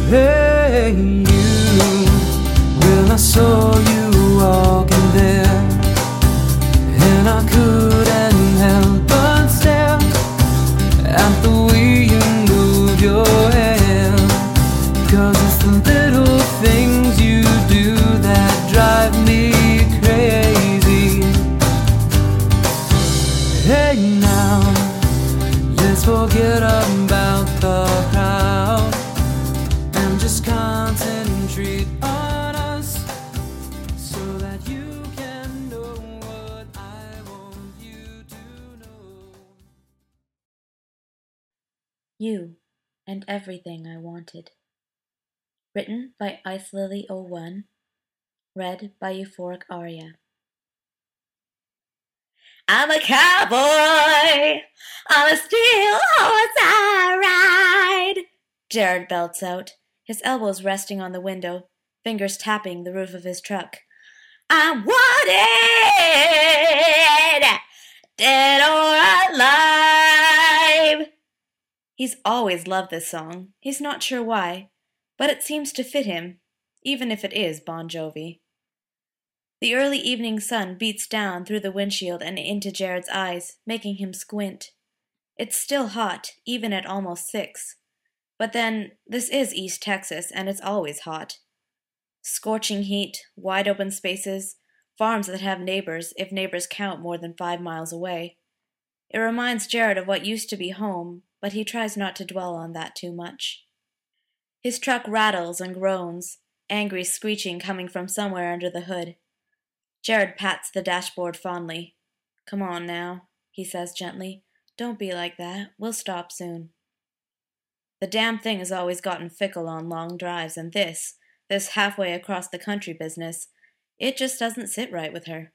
Hey, you, when I saw you walking there, and I couldn't help but stare at the way you move your hair. 'Cause it's the little things you do that drive me crazy. Hey now, let's forget about the crowd and just concentrate on us, so that you can know what I want you to know. You and Everything I Wanted. Written by Ice Lily 01. Read by Euphoric Aria. I'm a cowboy on a steel horse I ride, Jared belts out, his elbows resting on the window, fingers tapping the roof of his truck. I'm wanted, dead or alive. He's always loved this song. He's not sure why, but it seems to fit him, even if it is Bon Jovi. The early evening sun beats down through the windshield and into Jared's eyes, making him squint. It's still hot, even at almost 6. But then, this is East Texas, and it's always hot. Scorching heat, wide open spaces, farms that have neighbors, if neighbors count more than 5 miles away. It reminds Jared of what used to be home, but he tries not to dwell on that too much. His truck rattles and groans, angry screeching coming from somewhere under the hood. Jared pats the dashboard fondly. Come on now, he says gently. Don't be like that. We'll stop soon. The damn thing has always gotten fickle on long drives, and this halfway across the country business, it just doesn't sit right with her.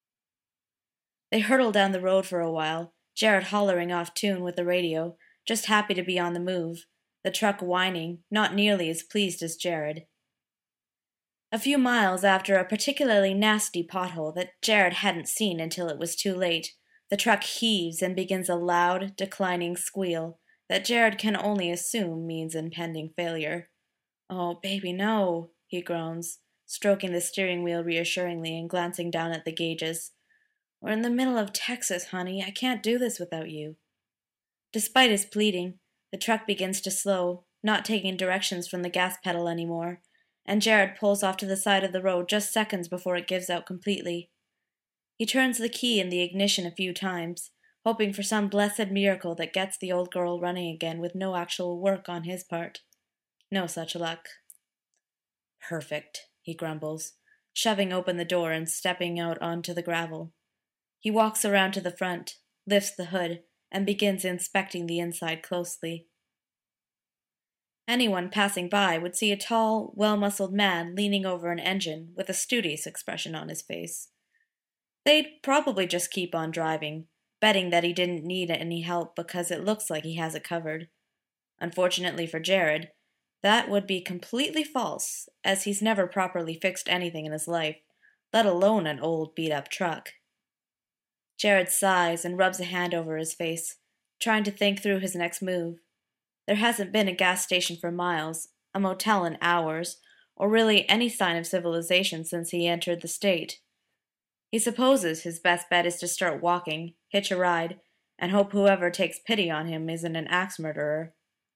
They hurtle down the road for a while, Jared hollering off tune with the radio, just happy to be on the move, the truck whining, not nearly as pleased as Jared. A few miles after a particularly nasty pothole that Jared hadn't seen until it was too late, the truck heaves and begins a loud, declining squeal that Jared can only assume means impending failure. Oh, baby, no, he groans, stroking the steering wheel reassuringly and glancing down at the gauges. We're in the middle of Texas, honey. I can't do this without you. Despite his pleading, the truck begins to slow, not taking directions from the gas pedal anymore, and Jared pulls off to the side of the road just seconds before it gives out completely. He turns the key in the ignition a few times, hoping for some blessed miracle that gets the old girl running again with no actual work on his part. No such luck. Perfect, he grumbles, shoving open the door and stepping out onto the gravel. He walks around to the front, lifts the hood, and begins inspecting the inside closely. Anyone passing by would see a tall, well-muscled man leaning over an engine with a studious expression on his face. They'd probably just keep on driving, betting that he didn't need any help because it looks like he has it covered. Unfortunately for Jared, that would be completely false, as he's never properly fixed anything in his life, let alone an old beat-up truck. Jared sighs and rubs a hand over his face, trying to think through his next move. There hasn't been a gas station for miles, a motel in hours, or really any sign of civilization since he entered the state. He supposes his best bet is to start walking, hitch a ride, and hope whoever takes pity on him isn't an axe murderer.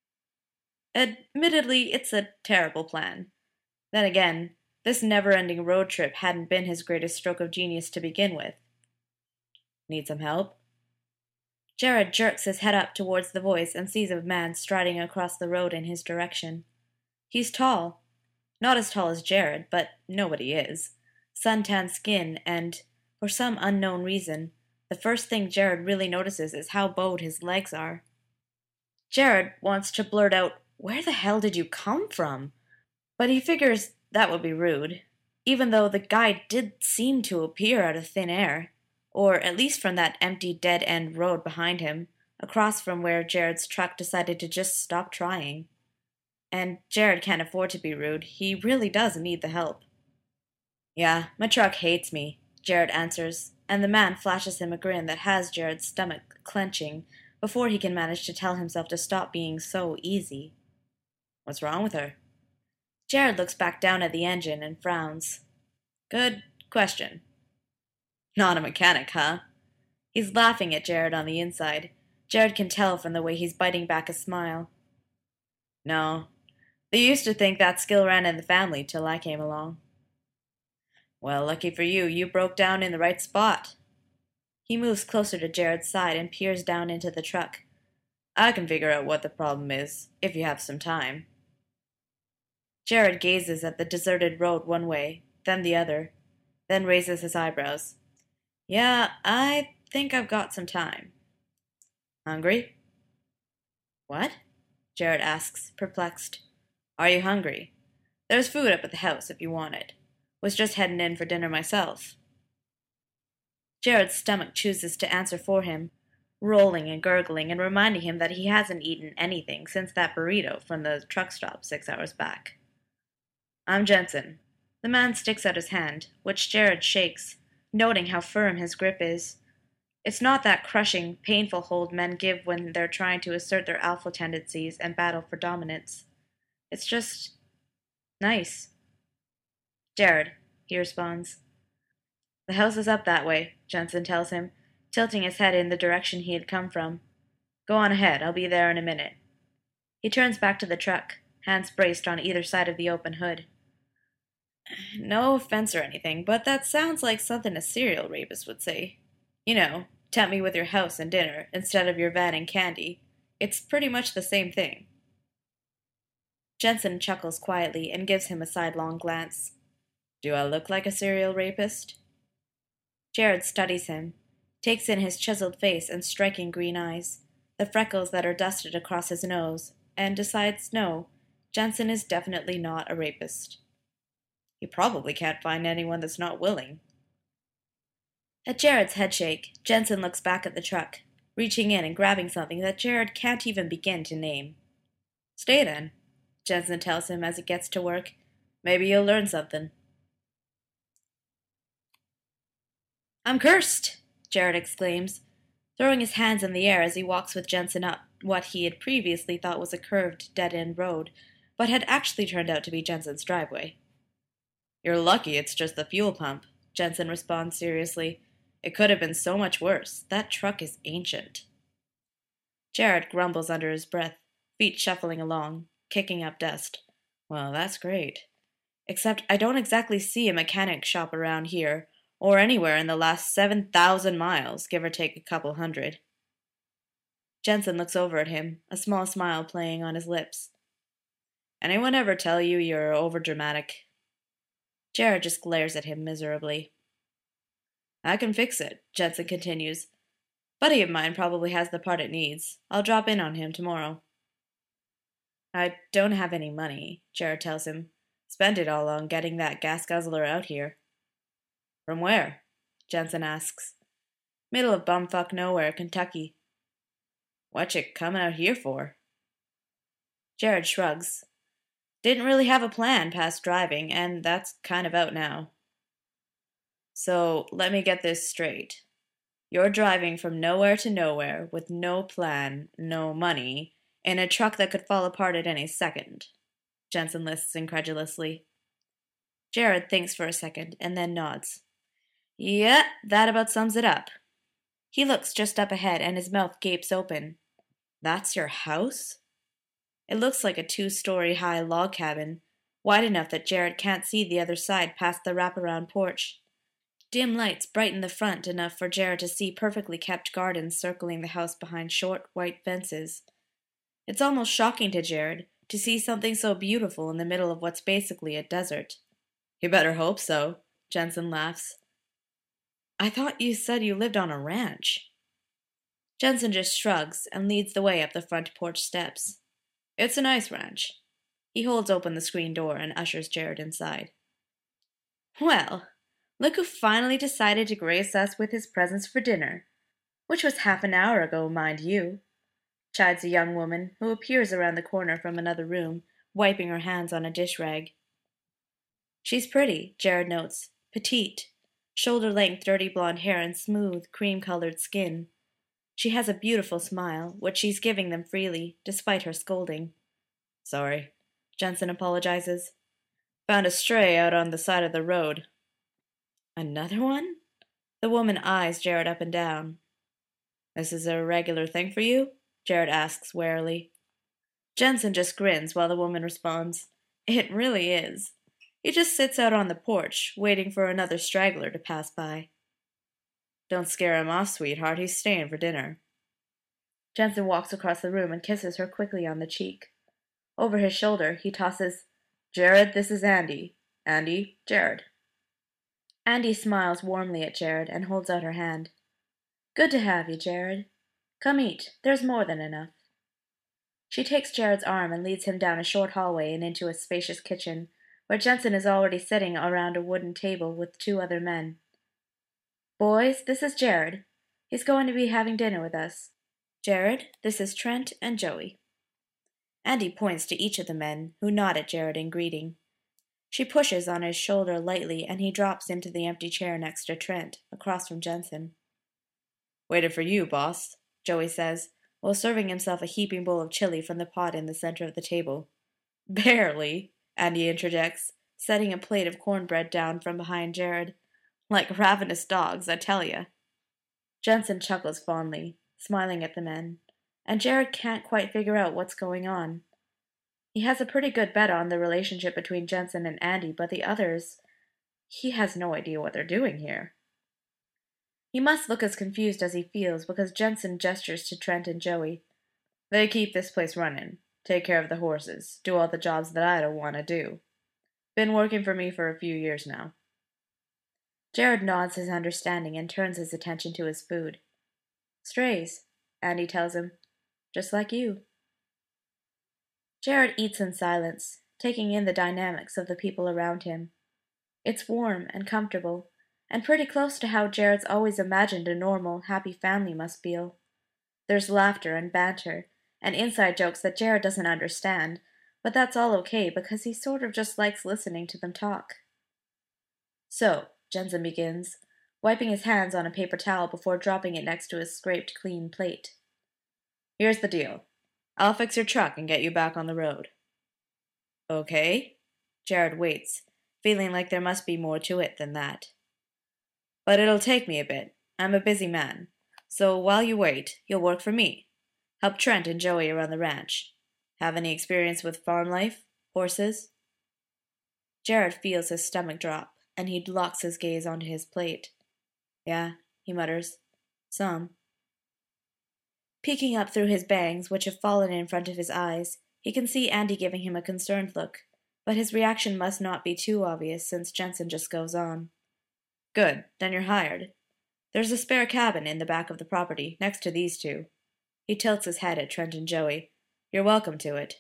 Admittedly, it's a terrible plan. Then again, this never-ending road trip hadn't been his greatest stroke of genius to begin with. Need some help? Jared jerks his head up towards the voice and sees a man striding across the road in his direction. He's tall. Not as tall as Jared, but nobody is. Suntanned skin and, for some unknown reason, the first thing Jared really notices is how bowed his legs are. Jared wants to blurt out, "Where the hell did you come from?" But he figures that would be rude, even though the guy did seem to appear out of thin air. Or at least from that empty dead-end road behind him, across from where Jared's truck decided to just stop trying. And Jared can't afford to be rude. He really does need the help. Yeah, my truck hates me, Jared answers, and the man flashes him a grin that has Jared's stomach clenching before he can manage to tell himself to stop being so easy. What's wrong with her? Jared looks back down at the engine and frowns. Good question. Not a mechanic, huh? He's laughing at Jared on the inside. Jared can tell from the way he's biting back a smile. No. They used to think that skill ran in the family till I came along. Well, lucky for you, you broke down in the right spot. He moves closer to Jared's side and peers down into the truck. I can figure out what the problem is, if you have some time. Jared gazes at the deserted road one way, then the other, then raises his eyebrows. Yeah, I think I've got some time. Hungry? What? Jared asks, perplexed. Are you hungry? There's food up at the house if you want it. Was just heading in for dinner myself. Jared's stomach chooses to answer for him, rolling and gurgling and reminding him that he hasn't eaten anything since that burrito from the truck stop 6 hours back. I'm Jensen. The man sticks out his hand, which Jared shakes, noting how firm his grip is. It's not that crushing, painful hold men give when they're trying to assert their alpha tendencies and battle for dominance. It's just nice. Jared, he responds. The house is up that way, Jensen tells him, tilting his head in the direction he had come from. Go on ahead, I'll be there in a minute. He turns back to the truck, hands braced on either side of the open hood. No offense or anything, but that sounds like something a serial rapist would say. You know, tempt me with your house and dinner instead of your van and candy. It's pretty much the same thing. Jensen chuckles quietly and gives him a sidelong glance. Do I look like a serial rapist? Jared studies him, takes in his chiseled face and striking green eyes, the freckles that are dusted across his nose, and decides no, Jensen is definitely not a rapist. He probably can't find anyone that's not willing. At Jared's headshake, Jensen looks back at the truck, reaching in and grabbing something that Jared can't even begin to name. Stay then, Jensen tells him as he gets to work. Maybe you'll learn something. I'm cursed, Jared exclaims, throwing his hands in the air as he walks with Jensen up what he had previously thought was a curved, dead-end road, but had actually turned out to be Jensen's driveway. You're lucky it's just the fuel pump, Jensen responds seriously. It could have been so much worse. That truck is ancient. Jared grumbles under his breath, feet shuffling along, kicking up dust. Well, that's great. Except I don't exactly see a mechanic shop around here, or anywhere in the last 7,000 miles, give or take a couple hundred. Jensen looks over at him, a small smile playing on his lips. Anyone ever tell you you're overdramatic? Jared just glares at him miserably. I can fix it, Jensen continues. Buddy of mine probably has the part it needs. I'll drop in on him tomorrow. I don't have any money, Jared tells him. Spent it all on getting that gas guzzler out here. From where? Jensen asks. Middle of bumfuck nowhere, Kentucky. What you coming out here for? Jared shrugs. Didn't really have a plan past driving, and that's kind of out now. So, let me get this straight. You're driving from nowhere to nowhere with no plan, no money, in a truck that could fall apart at any second, Jensen lists incredulously. Jared thinks for a second and then nods. Yeah, that about sums it up. He looks just up ahead and his mouth gapes open. That's your house? It looks like a 2-story high log cabin, wide enough that Jared can't see the other side past the wraparound porch. Dim lights brighten the front enough for Jared to see perfectly kept gardens circling the house behind short, white fences. It's almost shocking to Jared to see something so beautiful in the middle of what's basically a desert. You better hope so, Jensen laughs. I thought you said you lived on a ranch. Jensen just shrugs and leads the way up the front porch steps. It's a nice ranch. He holds open the screen door and ushers Jared inside. Well, look who finally decided to grace us with his presence for dinner, which was half an hour ago, mind you, chides a young woman who appears around the corner from another room, wiping her hands on a dish rag. She's pretty, Jared notes, petite, shoulder-length dirty blonde hair and smooth, cream-colored skin. She has a beautiful smile, which she's giving them freely, despite her scolding. Sorry, Jensen apologizes. Found a stray out on the side of the road. Another one? The woman eyes Jared up and down. This is a regular thing for you? Jared asks warily. Jensen just grins while the woman responds, It really is. He just sits out on the porch, waiting for another straggler to pass by. Don't scare him off, sweetheart. He's staying for dinner. Jensen walks across the room and kisses her quickly on the cheek. Over his shoulder, he tosses, Jared, this is Andy. Andy, Jared. Andy smiles warmly at Jared and holds out her hand. Good to have you, Jared. Come eat. There's more than enough. She takes Jared's arm and leads him down a short hallway and into a spacious kitchen, where Jensen is already sitting around a wooden table with 2 other men. Boys, this is Jared. He's going to be having dinner with us. Jared, this is Trent and Joey. Andy points to each of the men, who nod at Jared in greeting. She pushes on his shoulder lightly, and he drops into the empty chair next to Trent, across from Jensen. Waited for you, boss, Joey says, while serving himself a heaping bowl of chili from the pot in the center of the table. Barely, Andy interjects, setting a plate of cornbread down from behind Jared. Like ravenous dogs, I tell ya. Jensen chuckles fondly, smiling at the men, and Jared can't quite figure out what's going on. He has a pretty good bet on the relationship between Jensen and Andy, but the others, he has no idea what they're doing here. He must look as confused as he feels because Jensen gestures to Trent and Joey. They keep this place running, take care of the horses, do all the jobs that I don't want to do. Been working for me for a few years now. Jared nods his understanding and turns his attention to his food. Strays, Andy tells him. Just like you. Jared eats in silence, taking in the dynamics of the people around him. It's warm and comfortable, and pretty close to how Jared's always imagined a normal, happy family must feel. There's laughter and banter, and inside jokes that Jared doesn't understand, but that's all okay because he sort of just likes listening to them talk. So, Jensen begins, wiping his hands on a paper towel before dropping it next to his scraped clean plate. Here's the deal. I'll fix your truck and get you back on the road. Okay? Jared waits, feeling like there must be more to it than that. But it'll take me a bit. I'm a busy man. So while you wait, you'll work for me. Help Trent and Joey around the ranch. Have any experience with farm life? Horses? Jared feels his stomach drop, and he locks his gaze onto his plate. Yeah, he mutters. Some. Peeking up through his bangs, which have fallen in front of his eyes, he can see Andy giving him a concerned look, but his reaction must not be too obvious since Jensen just goes on. Good, then you're hired. There's a spare cabin in the back of the property, next to these 2. He tilts his head at Trent and Joey. You're welcome to it.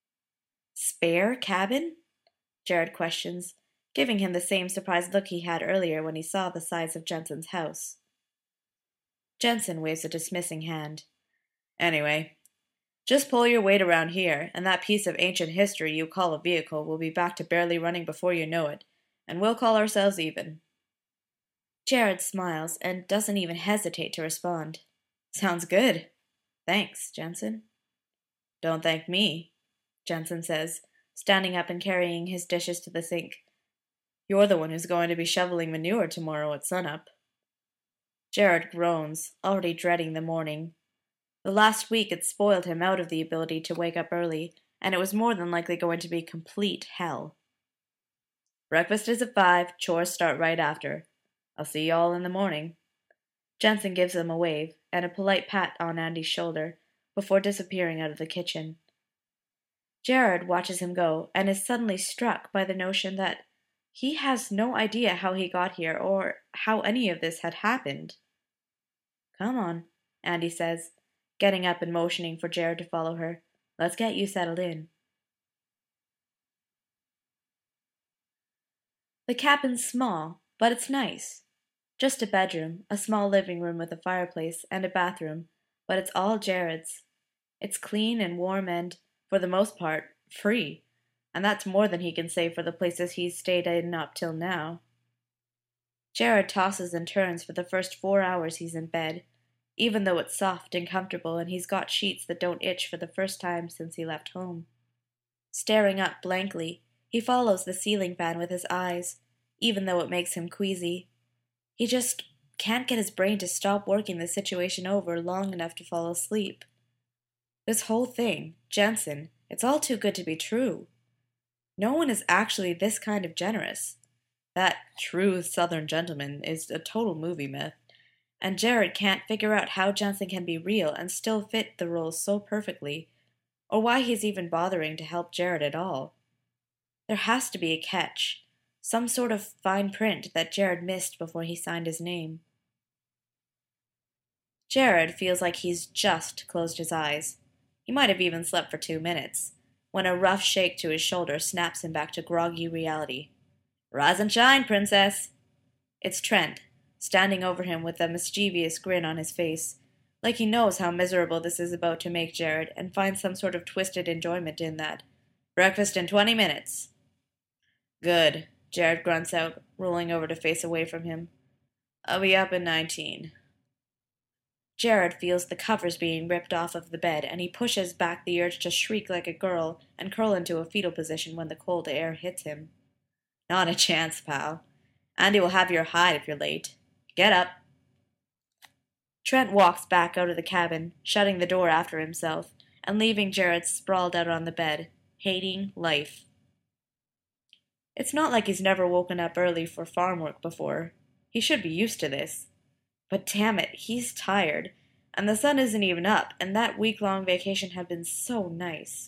Spare cabin? Jared questions, giving him the same surprised look he had earlier when he saw the size of Jensen's house. Jensen waves a dismissing hand. Anyway, just pull your weight around here, and that piece of ancient history you call a vehicle will be back to barely running before you know it, and we'll call ourselves even. Jared smiles and doesn't even hesitate to respond. Sounds good. Thanks, Jensen. Don't thank me, Jensen says, standing up and carrying his dishes to the sink. You're the one who's going to be shoveling manure tomorrow at sunup. Jared groans, already dreading the morning. The last week had spoiled him out of the ability to wake up early, and it was more than likely going to be complete hell. Breakfast is at 5, chores start right after. I'll see you all in the morning. Jensen gives them a wave and a polite pat on Andy's shoulder before disappearing out of the kitchen. Jared watches him go and is suddenly struck by the notion that he has no idea how he got here or how any of this had happened. Come on, Andy says, getting up and motioning for Jared to follow her. Let's get you settled in. The cabin's small, but it's nice. Just a bedroom, a small living room with a fireplace, and a bathroom, but it's all Jared's. It's clean and warm and, for the most part, free, and that's more than he can say for the places he's stayed in up till now. Jared tosses and turns for the first 4 hours he's in bed, even though it's soft and comfortable and he's got sheets that don't itch for the first time since he left home. Staring up blankly, He follows the ceiling fan with his eyes, even though it makes him queasy. He just can't get his brain to stop working the situation over long enough to fall asleep. This whole thing, Jensen, it's all too good to be true. No one is actually this kind of generous. That true Southern gentleman is a total movie myth, and Jared can't figure out how Jensen can be real and still fit the role so perfectly, or why he's even bothering to help Jared at all. There has to be a catch, some sort of fine print that Jared missed before he signed his name. Jared feels like he's just closed his eyes. He might have even slept for 2 minutes, when a rough shake to his shoulder snaps him back to groggy reality. "Rise and shine, princess!" It's Trent, standing over him with a mischievous grin on his face, like he knows how miserable this is about to make Jared and finds some sort of twisted enjoyment in that. "Breakfast in 20 minutes. "Good," Jared grunts out, rolling over to face away from him. "I'll be up in 19. Jared feels the covers being ripped off of the bed, and he pushes back the urge to shriek like a girl and curl into a fetal position when the cold air hits him. "Not a chance, pal. Andy will have your hide if you're late. Get up." Trent walks back out of the cabin, shutting the door after himself, and leaving Jared sprawled out on the bed, hating life. It's not like he's never woken up early for farm work before. He should be used to this. But damn it, he's tired, and the sun isn't even up, and that week-long vacation had been so nice.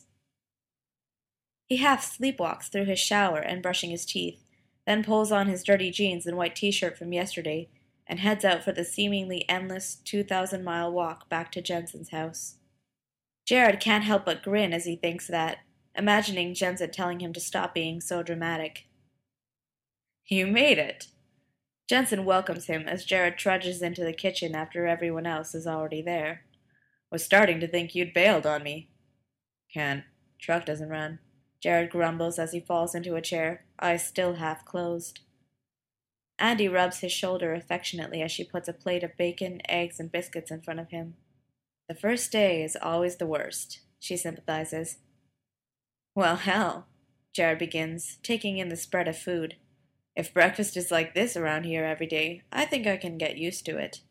He half sleepwalks through his shower and brushing his teeth, then pulls on his dirty jeans and white t-shirt from yesterday, and heads out for the seemingly endless 2,000-mile walk back to Jensen's house. Jared can't help but grin as he thinks that, imagining Jensen telling him to stop being so dramatic. "You made it." Jensen welcomes him as Jared trudges into the kitchen after everyone else is already there. "Was starting to think you'd bailed on me." "Can't. Truck doesn't run," Jared grumbles as he falls into a chair, eyes still half closed. Andy rubs his shoulder affectionately as she puts a plate of bacon, eggs, and biscuits in front of him. "The first day is always the worst," she sympathizes. "Well, hell," Jared begins, taking in the spread of food. "If breakfast is like this around here every day, I think I can get used to it."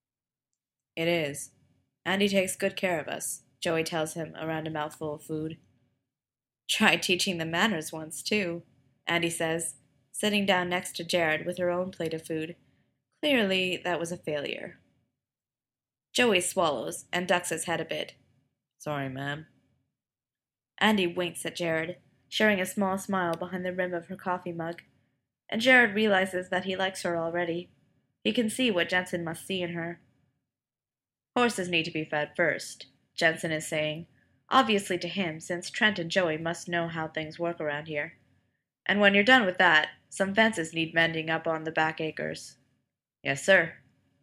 "It is. Andy takes good care of us," Joey tells him around a mouthful of food. "Try teaching them manners once, too," Andy says, sitting down next to Jared with her own plate of food. Clearly, that was a failure. Joey swallows and ducks his head a bit. "Sorry, ma'am." Andy winks at Jared, showing a small smile behind the rim of her coffee mug, and Jared realizes that he likes her already. He can see what Jensen must see in her. "Horses need to be fed first," Jensen is saying, obviously to him, since Trent and Joey must know how things work around here. "And when you're done with that, some fences need mending up on the back acres." "Yes, sir."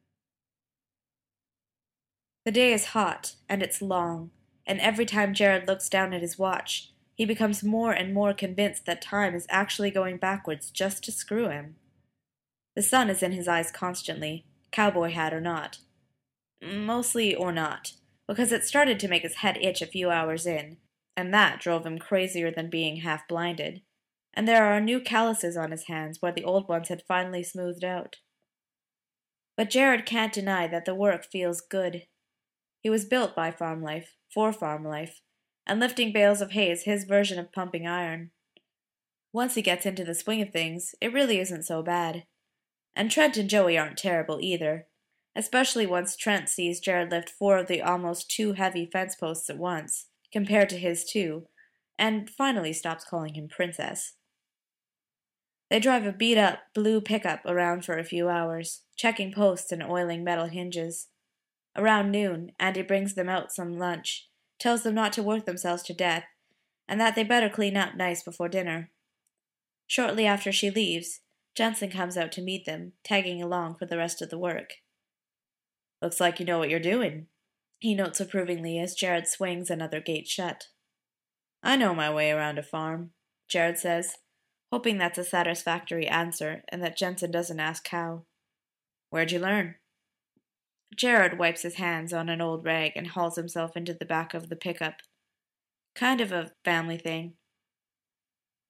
The day is hot, and it's long, and every time Jared looks down at his watch, he becomes more and more convinced that time is actually going backwards just to screw him. The sun is in his eyes constantly, cowboy hat or not. Mostly or not, because it started to make his head itch a few hours in, and that drove him crazier than being half-blinded, and there are new calluses on his hands where the old ones had finally smoothed out. But Jared can't deny that the work feels good. He was built by farm life, for farm life, and lifting bales of hay is his version of pumping iron. Once he gets into the swing of things, it really isn't so bad. And Trent and Joey aren't terrible either, especially once Trent sees Jared lift 4 of the almost too heavy fence posts at once, compared to his 2, and finally stops calling him princess. They drive a beat-up blue pickup around for a few hours, checking posts and oiling metal hinges. Around noon, Andy brings them out some lunch, tells them not to work themselves to death, and that they better clean up nice before dinner. Shortly after she leaves, Jensen comes out to meet them, tagging along for the rest of the work. "Looks like you know what you're doing," he notes approvingly as Jared swings another gate shut. "I know my way around a farm," Jared says, hoping that's a satisfactory answer and that Jensen doesn't ask how. "Where'd you learn?" Jared wipes his hands on an old rag and hauls himself into the back of the pickup. "Kind of a family thing."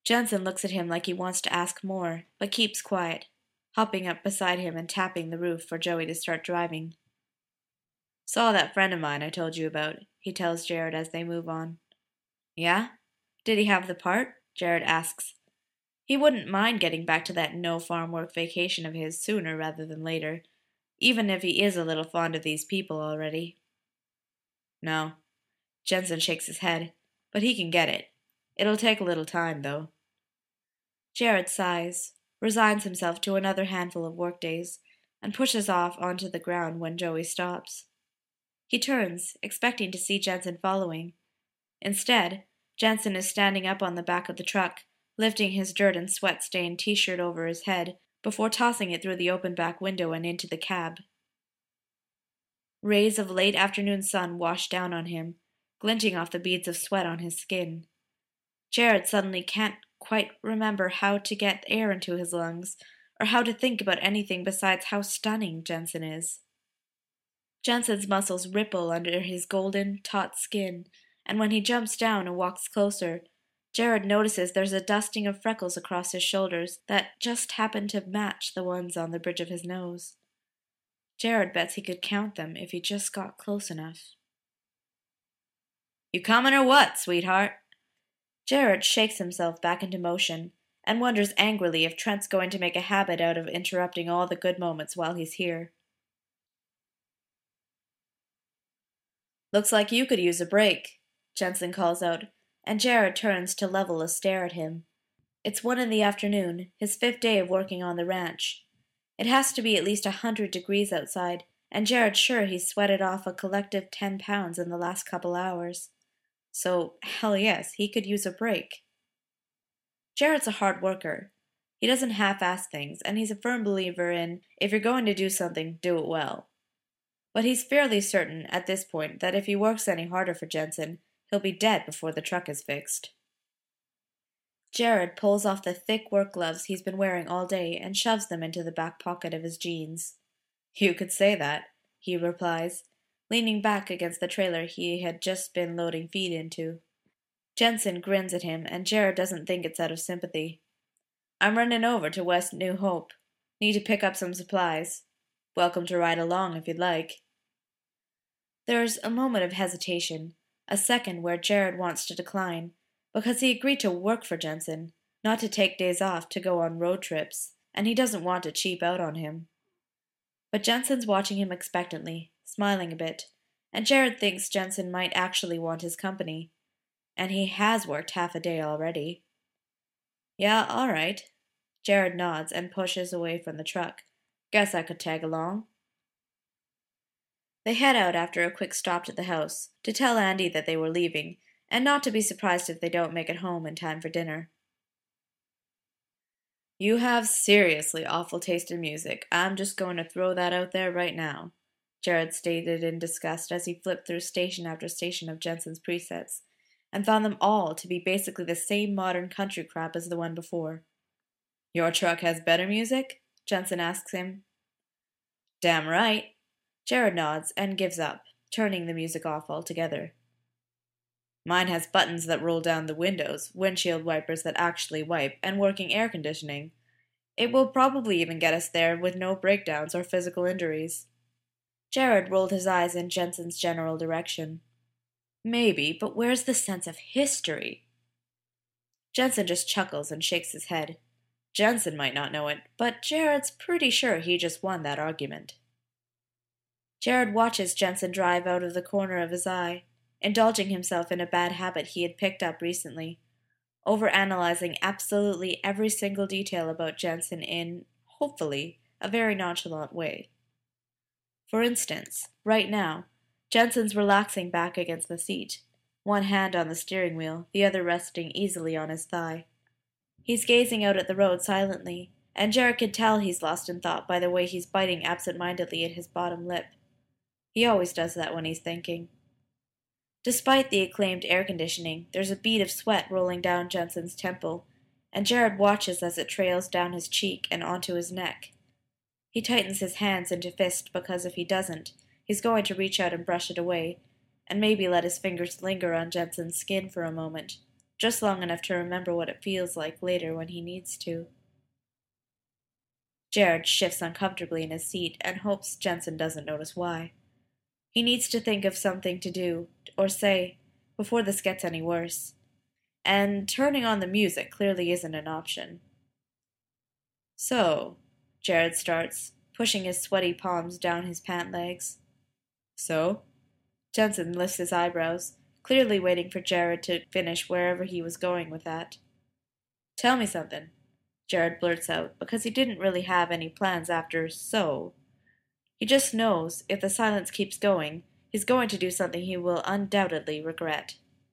Jensen looks at him like he wants to ask more, but keeps quiet, hopping up beside him and tapping the roof for Joey to start driving. "Saw that friend of mine I told you about," he tells Jared as they move on. "Yeah? Did he have the part?" Jared asks. He wouldn't mind getting back to that no-farm work vacation of his sooner rather than later, even if he is a little fond of these people already. "No." Jensen shakes his head, "but he can get it. It'll take a little time, though." Jared sighs, resigns himself to another handful of workdays, and pushes off onto the ground when Joey stops. He turns, expecting to see Jensen following. Instead, Jensen is standing up on the back of the truck, lifting his dirt and sweat-stained t-shirt over his head before tossing it through the open back window and into the cab. Rays of late afternoon sun wash down on him, glinting off the beads of sweat on his skin. Jared suddenly can't quite remember how to get air into his lungs, or how to think about anything besides how stunning Jensen is. Jensen's muscles ripple under his golden, taut skin, and when he jumps down and walks closer, Jared notices there's a dusting of freckles across his shoulders that just happen to match the ones on the bridge of his nose. Jared bets he could count them if he just got close enough. "You comin' or what, sweetheart?" Jared shakes himself back into motion and wonders angrily if Trent's going to make a habit out of interrupting all the good moments while he's here. "Looks like you could use a break," Jensen calls out, and Jared turns to level a stare at him. It's 1 in the afternoon, his 5th day of working on the ranch. It has to be at least 100 degrees outside, and Jared's sure he's sweated off a collective 10 pounds in the last couple hours. So, hell yes, he could use a break. Jared's a hard worker. He doesn't half-ass things, and he's a firm believer in, if you're going to do something, do it well. But he's fairly certain at this point that if he works any harder for Jensen, he'll be dead before the truck is fixed. Jared pulls off the thick work gloves he's been wearing all day and shoves them into the back pocket of his jeans. "You could say that," he replies, leaning back against the trailer he had just been loading feed into. Jensen grins at him, and Jared doesn't think it's out of sympathy. "I'm running over to West New Hope. Need to pick up some supplies. Welcome to ride along if you'd like." There's a moment of hesitation, a second where Jared wants to decline, because he agreed to work for Jensen, not to take days off to go on road trips, and he doesn't want to cheap out on him. But Jensen's watching him expectantly, smiling a bit, and Jared thinks Jensen might actually want his company. And he has worked half a day already. "Yeah, all right." Jared nods and pushes away from the truck. "Guess I could tag along." They head out after a quick stop at the house, to tell Andy that they were leaving, and not to be surprised if they don't make it home in time for dinner. "You have seriously awful taste in music. I'm just going to throw that out there right now," Jared stated in disgust as he flipped through station after station of Jensen's presets, and found them all to be basically the same modern country crap as the one before. "Your truck has better music?" Jensen asks him. "Damn right." Jared nods and gives up, turning the music off altogether. "Mine has buttons that roll down the windows, windshield wipers that actually wipe, and working air conditioning. It will probably even get us there with no breakdowns or physical injuries." Jared rolled his eyes in Jensen's general direction. "Maybe, but where's the sense of history?" Jensen just chuckles and shakes his head. Jensen might not know it, but Jared's pretty sure he just won that argument. Jared watches Jensen drive out of the corner of his eye, indulging himself in a bad habit he had picked up recently, overanalyzing absolutely every single detail about Jensen in, hopefully, a very nonchalant way. For instance, right now, Jensen's relaxing back against the seat, one hand on the steering wheel, the other resting easily on his thigh. He's gazing out at the road silently, and Jared can tell he's lost in thought by the way he's biting absent-mindedly at his bottom lip. He always does that when he's thinking. Despite the acclaimed air conditioning, there's a bead of sweat rolling down Jensen's temple, and Jared watches as it trails down his cheek and onto his neck. He tightens his hands into fist because if he doesn't, he's going to reach out and brush it away, and maybe let his fingers linger on Jensen's skin for a moment, just long enough to remember what it feels like later when he needs to. Jared shifts uncomfortably in his seat and hopes Jensen doesn't notice why. He needs to think of something to do or say before this gets any worse. And turning on the music clearly isn't an option. So, Jared starts, pushing his sweaty palms down his pant legs. So? Jensen lifts his eyebrows, clearly waiting for Jared to finish wherever he was going with that. Tell me something, Jared blurts out, because he didn't really have any plans after so. He just knows if the silence keeps going, he's going to do something he will undoubtedly regret.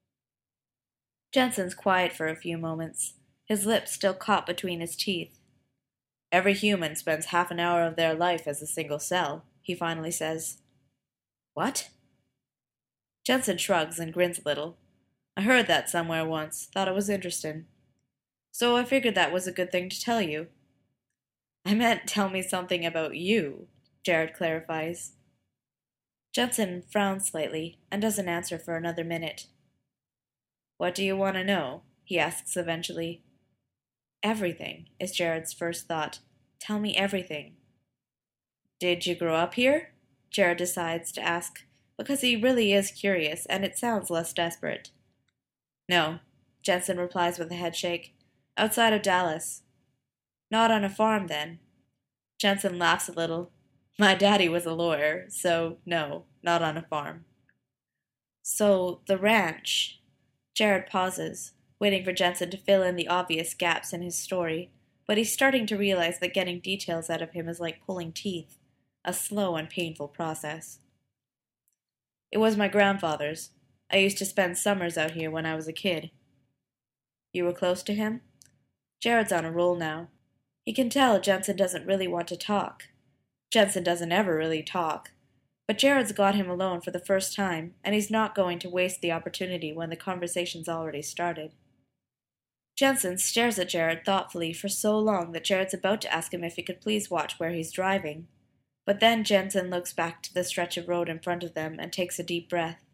Jensen's quiet for a few moments, his lips still caught between his teeth. Every human spends half an hour of their life as a single cell, he finally says. What? Jensen shrugs and grins a little. I heard that somewhere once, thought it was interesting. So I figured that was a good thing to tell you. I meant tell me something about you, Jared clarifies. Jensen frowns slightly and doesn't answer for another minute. What do you want to know? He asks eventually. Everything, is Jared's first thought. Tell me everything. Did you grow up here? Jared decides to ask, because he really is curious, and it sounds less desperate. No, Jensen replies with a headshake. Outside of Dallas. Not on a farm, then. Jensen laughs a little. My daddy was a lawyer, so no, not on a farm. So, the ranch. Jared pauses, waiting for Jensen to fill in the obvious gaps in his story, but he's starting to realize that getting details out of him is like pulling teeth, a slow and painful process. It was my grandfather's. I used to spend summers out here when I was a kid. You were close to him? Jared's on a roll now. He can tell Jensen doesn't really want to talk. Jensen doesn't ever really talk. But Jared's got him alone for the first time, and he's not going to waste the opportunity when the conversation's already started. Jensen stares at Jared thoughtfully for so long that Jared's about to ask him if he could please watch where he's driving. But then Jensen looks back to the stretch of road in front of them and takes a deep breath.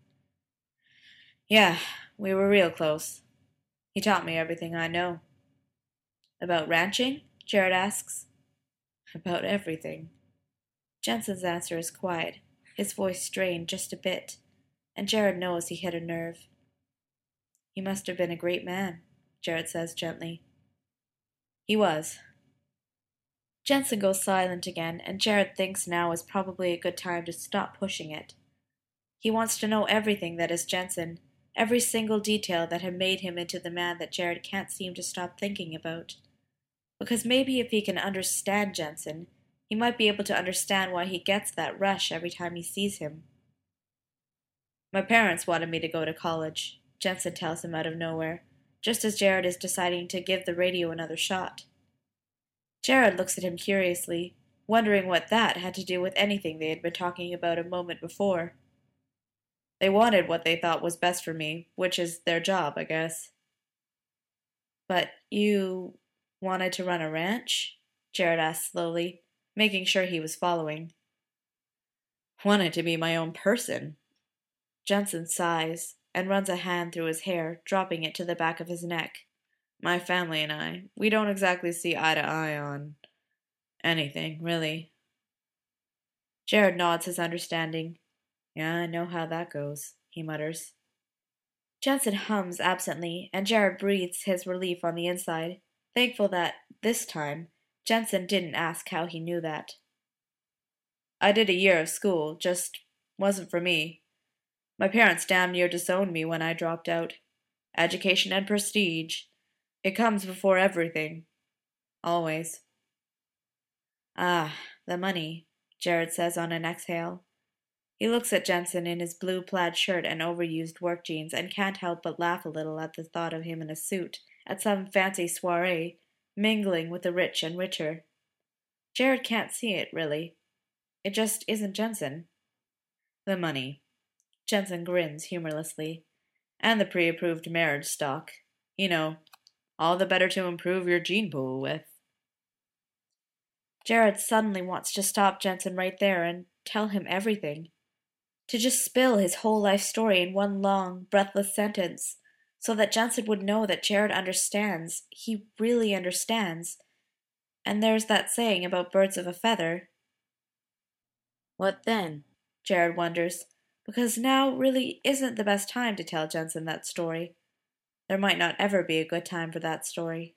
Yeah, we were real close. He taught me everything I know. About ranching? Jared asks. About everything. Jensen's answer is quiet, his voice strained just a bit, and Jared knows he hit a nerve. He must have been a great man, Jared says gently. He was. Jensen goes silent again, and Jared thinks now is probably a good time to stop pushing it. He wants to know everything that is Jensen, every single detail that had made him into the man that Jared can't seem to stop thinking about. Because maybe if he can understand Jensen, he might be able to understand why he gets that rush every time he sees him. My parents wanted me to go to college, Jensen tells him out of nowhere, just as Jared is deciding to give the radio another shot. Jared looks at him curiously, wondering what that had to do with anything they had been talking about a moment before. They wanted what they thought was best for me, which is their job, I guess. But you wanted to run a ranch? Jared asked slowly, making sure he was following. Wanted to be my own person. Jensen sighs and runs a hand through his hair, dropping it to the back of his neck. My family and I, we don't exactly see eye to eye on anything, really. Jared nods his understanding. Yeah, I know how that goes, he mutters. Jensen hums absently, and Jared breathes his relief on the inside, thankful that, this time, Jensen didn't ask how he knew that. I did a year of school, just wasn't for me. My parents damn near disowned me when I dropped out. Education and prestige. It comes before everything. Always. Ah, the money, Jared says on an exhale. He looks at Jensen in his blue plaid shirt and overused work jeans and can't help but laugh a little at the thought of him in a suit, at some fancy soiree, mingling with the rich and richer. Jared can't see it, really. It just isn't Jensen. The money. Jensen grins humorlessly. And the pre-approved marriage stock. You know, all the better to improve your gene pool with. Jared suddenly wants to stop Jensen right there and tell him everything. To just spill his whole life story in one long, breathless sentence. so that Jensen would know that Jared understands. He really understands. And there's that saying about birds of a feather. What then? Jared wonders, because now really isn't the best time to tell Jensen that story. There might not ever be a good time for that story.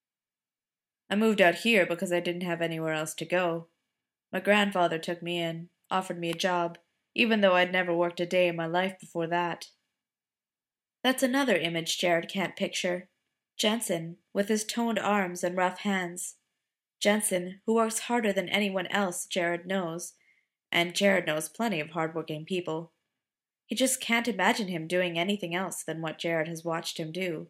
I moved out here because I didn't have anywhere else to go. My grandfather took me in, offered me a job, even though I'd never worked a day in my life before that. That's another image Jared can't picture. Jensen, with his toned arms and rough hands. Jensen, who works harder than anyone else Jared knows, and Jared knows plenty of hard-working people. He just can't imagine him doing anything else than what Jared has watched him do.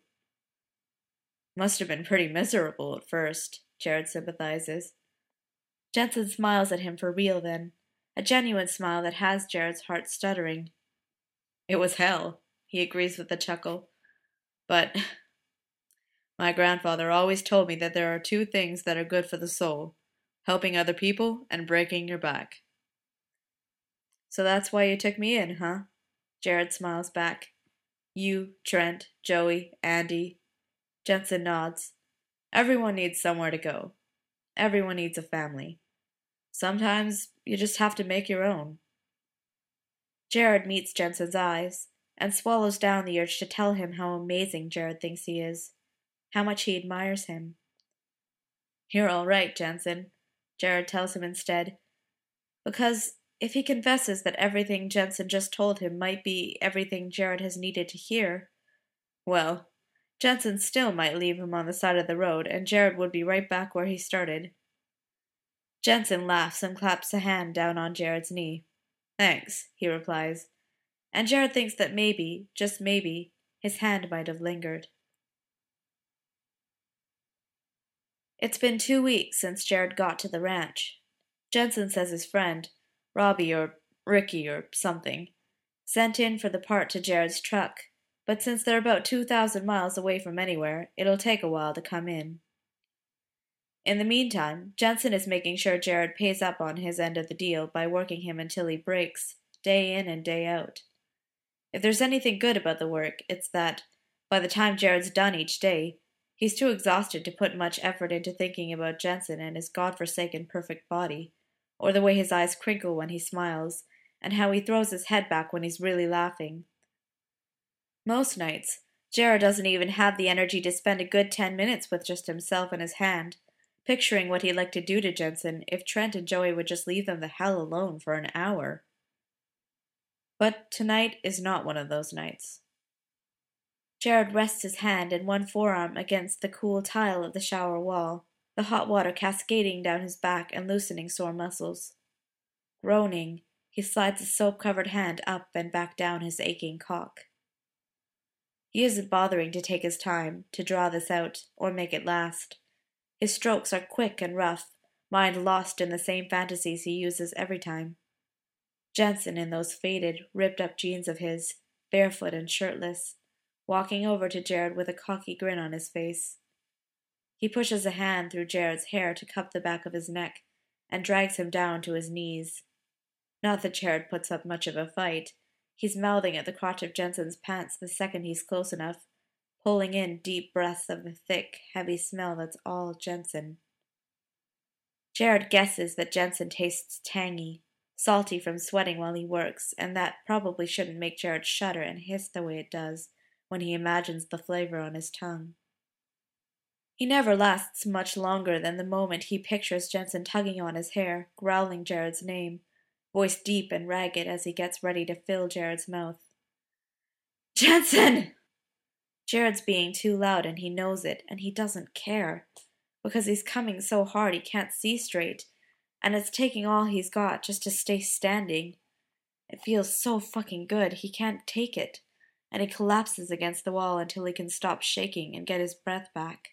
Must have been pretty miserable at first, Jared sympathizes. Jensen smiles at him for real then, a genuine smile that has Jared's heart stuttering. It was hell, he agrees with a chuckle. But my grandfather always told me that there are two things that are good for the soul, helping other people and breaking your back. So that's why you took me in, huh? Jared smiles back. You, Trent, Joey, Andy. Jensen nods. Everyone needs somewhere to go. Everyone needs a family. Sometimes you just have to make your own. Jared meets Jensen's eyes and swallows down the urge to tell him how amazing Jared thinks he is, how much he admires him. You're all right, Jensen, Jared tells him instead, because if he confesses that everything Jensen just told him might be everything Jared has needed to hear, well, Jensen still might leave him on the side of the road, and Jared would be right back where he started. Jensen laughs and claps a hand down on Jared's knee. Thanks, he replies, and Jared thinks that maybe, just maybe, his hand might have lingered. It's been 2 weeks since Jared got to the ranch. Jensen says his friend, Robbie or Ricky or something, sent in for the part to Jared's truck, but since they're about 2,000 miles away from anywhere, it'll take a while to come in. In the meantime, Jensen is making sure Jared pays up on his end of the deal by working him until he breaks, day in and day out. If there's anything good about the work, it's that, by the time Jared's done each day, he's too exhausted to put much effort into thinking about Jensen and his godforsaken perfect body, or the way his eyes crinkle when he smiles, and how he throws his head back when he's really laughing. Most nights, Jared doesn't even have the energy to spend a good 10 minutes with just himself and his hand, picturing what he'd like to do to Jensen if Trent and Joey would just leave them the hell alone for an hour. But tonight is not one of those nights. Jared rests his hand and one forearm against the cool tile of the shower wall, the hot water cascading down his back and loosening sore muscles. Groaning, he slides his soap-covered hand up and back down his aching cock. He isn't bothering to take his time, to draw this out, or make it last. His strokes are quick and rough, mind lost in the same fantasies he uses every time. Jensen in those faded, ripped-up jeans of his, barefoot and shirtless, walking over to Jared with a cocky grin on his face. He pushes a hand through Jared's hair to cup the back of his neck and drags him down to his knees. Not that Jared puts up much of a fight. He's mouthing at the crotch of Jensen's pants the second he's close enough, pulling in deep breaths of the thick, heavy smell that's all Jensen. Jared guesses that Jensen tastes tangy, salty from sweating while he works, and that probably shouldn't make Jared shudder and hiss the way it does when he imagines the flavor on his tongue. He never lasts much longer than the moment he pictures Jensen tugging on his hair, growling Jared's name, voice deep and ragged as he gets ready to fill Jared's mouth. Jensen! Jared's being too loud and he knows it, and he doesn't care, because he's coming so hard he can't see straight, and it's taking all he's got just to stay standing. It feels so fucking good, he can't take it, and he collapses against the wall until he can stop shaking and get his breath back.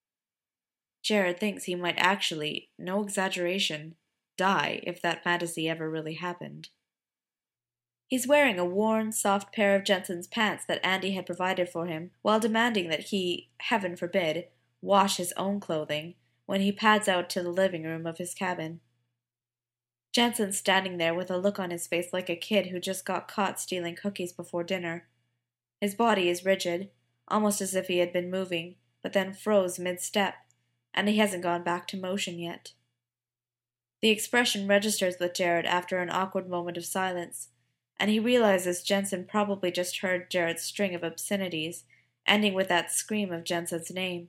Jared thinks he might actually, no exaggeration, die if that fantasy ever really happened. He's wearing a worn, soft pair of Jensen's pants that Andy had provided for him, while demanding that he, heaven forbid, wash his own clothing when he pads out to the living room of his cabin. Jensen's standing there with a look on his face like a kid who just got caught stealing cookies before dinner. His body is rigid, almost as if he had been moving, but then froze mid-step, and he hasn't gone back to motion yet. The expression registers with Jared after an awkward moment of silence, and he realizes Jensen probably just heard Jared's string of obscenities, ending with that scream of Jensen's name.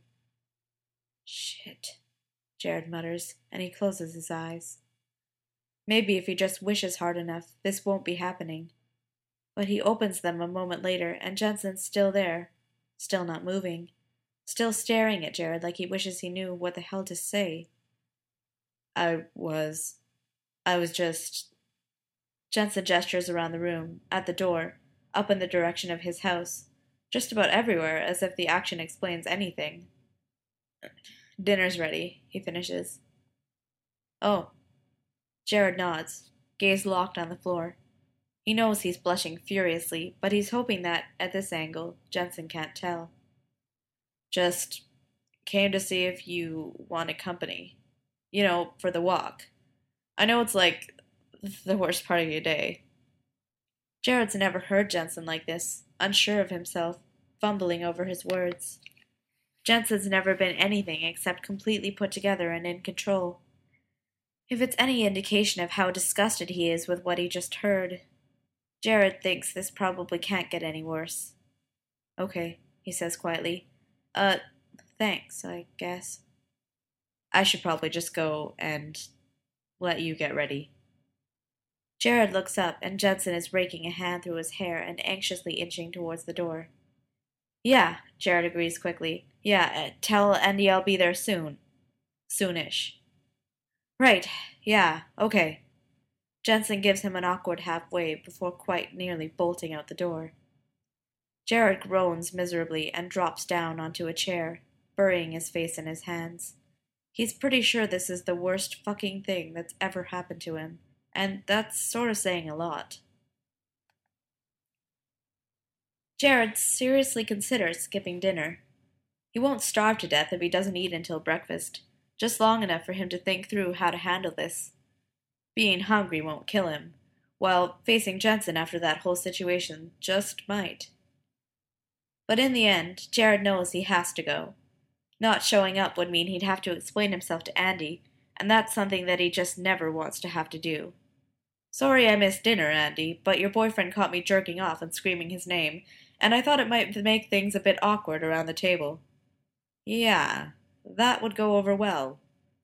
Shit, Jared mutters, and he closes his eyes. Maybe if he just wishes hard enough, this won't be happening. But he opens them a moment later, and Jensen's still there, still not moving, still staring at Jared like he wishes he knew what the hell to say. I was just... Jensen gestures around the room, at the door, up in the direction of his house, just about everywhere, as if the action explains anything. Dinner's ready, he finishes. Oh. Jared nods, gaze locked on the floor. He knows he's blushing furiously, but he's hoping that, at this angle, Jensen can't tell. Just came to see if you wanted company. You know, for the walk. I know it's like the worst part of your day. Jared's never heard Jensen like this, unsure of himself, fumbling over his words. Jensen's never been anything except completely put together and in control. If it's any indication of how disgusted he is with what he just heard, Jared thinks this probably can't get any worse. Okay, he says quietly. Thanks, I guess. I should probably just go and let you get ready. Jared looks up, and Jensen is raking a hand through his hair and anxiously inching towards the door. Yeah, Jared agrees quickly. Yeah, tell Andy I'll be there soon. Soonish. Right, yeah, okay. Jensen gives him an awkward half-wave before quite nearly bolting out the door. Jared groans miserably and drops down onto a chair, burying his face in his hands. He's pretty sure this is the worst fucking thing that's ever happened to him, and that's sort of saying a lot. Jared seriously considers skipping dinner. He won't starve to death if he doesn't eat until breakfast, just long enough for him to think through how to handle this. Being hungry won't kill him, while facing Jensen after that whole situation just might. But in the end, Jared knows he has to go. Not showing up would mean he'd have to explain himself to Andy, and that's something that he just never wants to have to do. Sorry I missed dinner, Andy, but your boyfriend caught me jerking off and screaming his name, and I thought it might make things a bit awkward around the table. Yeah, that would go over well.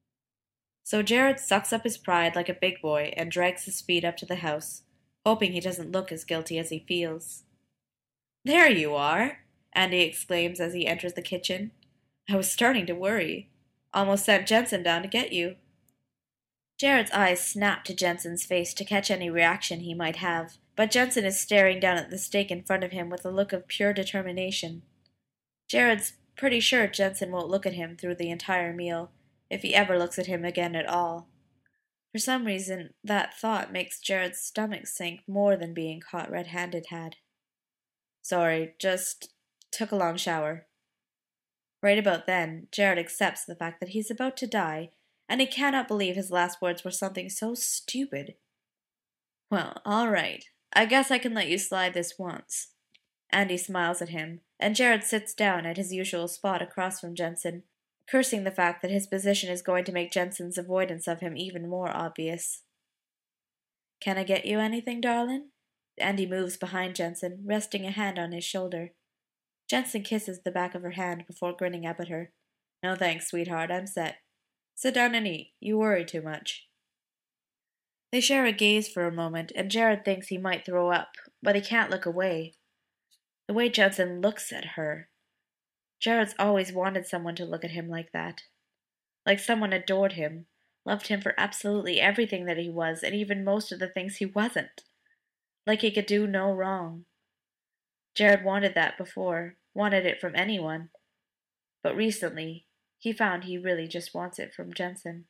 So Jared sucks up his pride like a big boy and drags his feet up to the house, hoping he doesn't look as guilty as he feels. There you are, Andy exclaims as he enters the kitchen. I was starting to worry. Almost sent Jensen down to get you. Jared's eyes snap to Jensen's face to catch any reaction he might have, but Jensen is staring down at the steak in front of him with a look of pure determination. Jared's pretty sure Jensen won't look at him through the entire meal, if he ever looks at him again at all. For some reason, that thought makes Jared's stomach sink more than being caught red-handed had. Sorry, just took a long shower. Right about then, Jared accepts the fact that he's about to die, and he cannot believe his last words were something so stupid. Well, all right. I guess I can let you slide this once. Andy smiles at him, and Jared sits down at his usual spot across from Jensen, cursing the fact that his position is going to make Jensen's avoidance of him even more obvious. Can I get you anything, darling? Andy moves behind Jensen, resting a hand on his shoulder. Jensen kisses the back of her hand before grinning up at her. No thanks, sweetheart, I'm set. Sit down and eat. You worry too much. They share a gaze for a moment, and Jared thinks he might throw up, but he can't look away. The way Jensen looks at her. Jared's always wanted someone to look at him like that. Like someone adored him, loved him for absolutely everything that he was, and even most of the things he wasn't. Like he could do no wrong. Jared wanted that before, wanted it from anyone. But recently, he found he really just wants it from Jensen.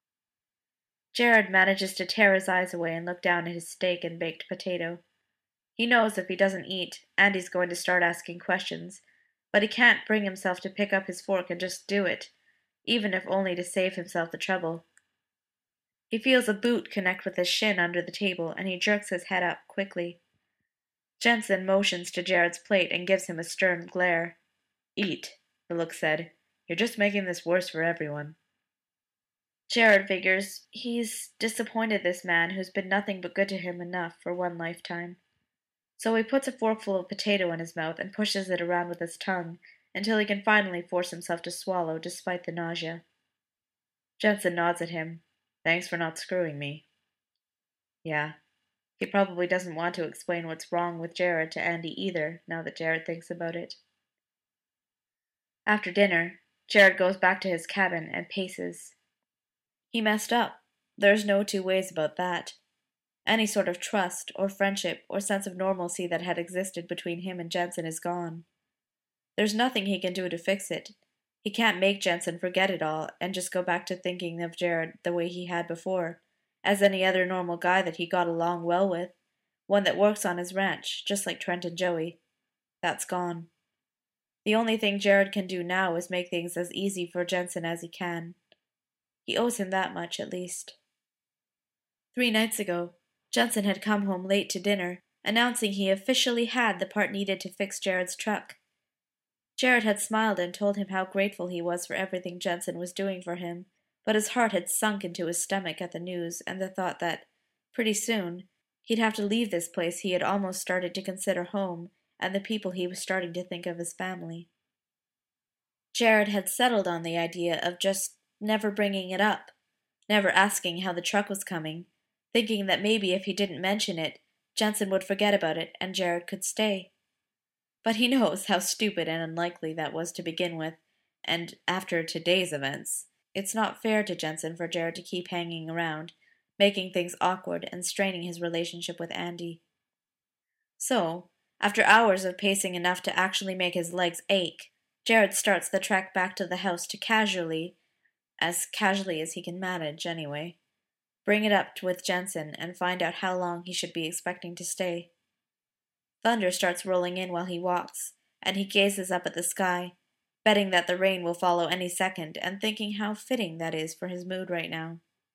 Jared manages to tear his eyes away and look down at his steak and baked potato. He knows if he doesn't eat, Andy's going to start asking questions, but he can't bring himself to pick up his fork and just do it, even if only to save himself the trouble. He feels a boot connect with his shin under the table, and he jerks his head up quickly. Jensen motions to Jared's plate and gives him a stern glare. Eat, the look said. You're just making this worse for everyone. Jared figures he's disappointed this man who's been nothing but good to him enough for one lifetime. So he puts a forkful of potato in his mouth and pushes it around with his tongue until he can finally force himself to swallow despite the nausea. Jensen nods at him. Thanks for not screwing me. Yeah, he probably doesn't want to explain what's wrong with Jared to Andy either, now that Jared thinks about it. After dinner, Jared goes back to his cabin and paces. He messed up. There's no two ways about that. Any sort of trust or friendship or sense of normalcy that had existed between him and Jensen is gone. There's nothing he can do to fix it. He can't make Jensen forget it all and just go back to thinking of Jared the way he had before, as any other normal guy that he got along well with, one that works on his ranch, just like Trent and Joey. That's gone. The only thing Jared can do now is make things as easy for Jensen as he can. He owes him that much, at least. 3 nights ago, Jensen had come home late to dinner, announcing he officially had the part needed to fix Jared's truck. Jared had smiled and told him how grateful he was for everything Jensen was doing for him, but his heart had sunk into his stomach at the news and the thought that, pretty soon, he'd have to leave this place he had almost started to consider home and the people he was starting to think of as family. Jared had settled on the idea of just never bringing it up, never asking how the truck was coming, thinking that maybe if he didn't mention it, Jensen would forget about it and Jared could stay. But he knows how stupid and unlikely that was to begin with, and after today's events, it's not fair to Jensen for Jared to keep hanging around, making things awkward and straining his relationship with Andy. So, after hours of pacing enough to actually make his legs ache, Jared starts the trek back to the house to casually as he can manage anyway, bring it up with Jensen and find out how long he should be expecting to stay. Thunder starts rolling in while he walks, and he gazes up at the sky, betting that the rain will follow any second and thinking how fitting that is for his mood right now.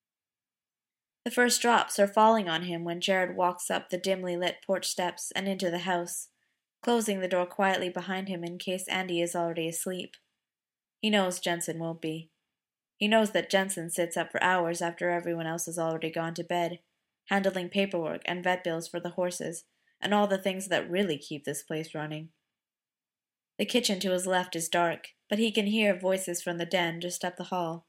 The first drops are falling on him when Jared walks up the dimly lit porch steps and into the house, closing the door quietly behind him in case Andy is already asleep. He knows Jensen won't be. He knows that Jensen sits up for hours after everyone else has already gone to bed, handling paperwork and vet bills for the horses, and all the things that really keep this place running. The kitchen to his left is dark, but he can hear voices from the den just up the hall.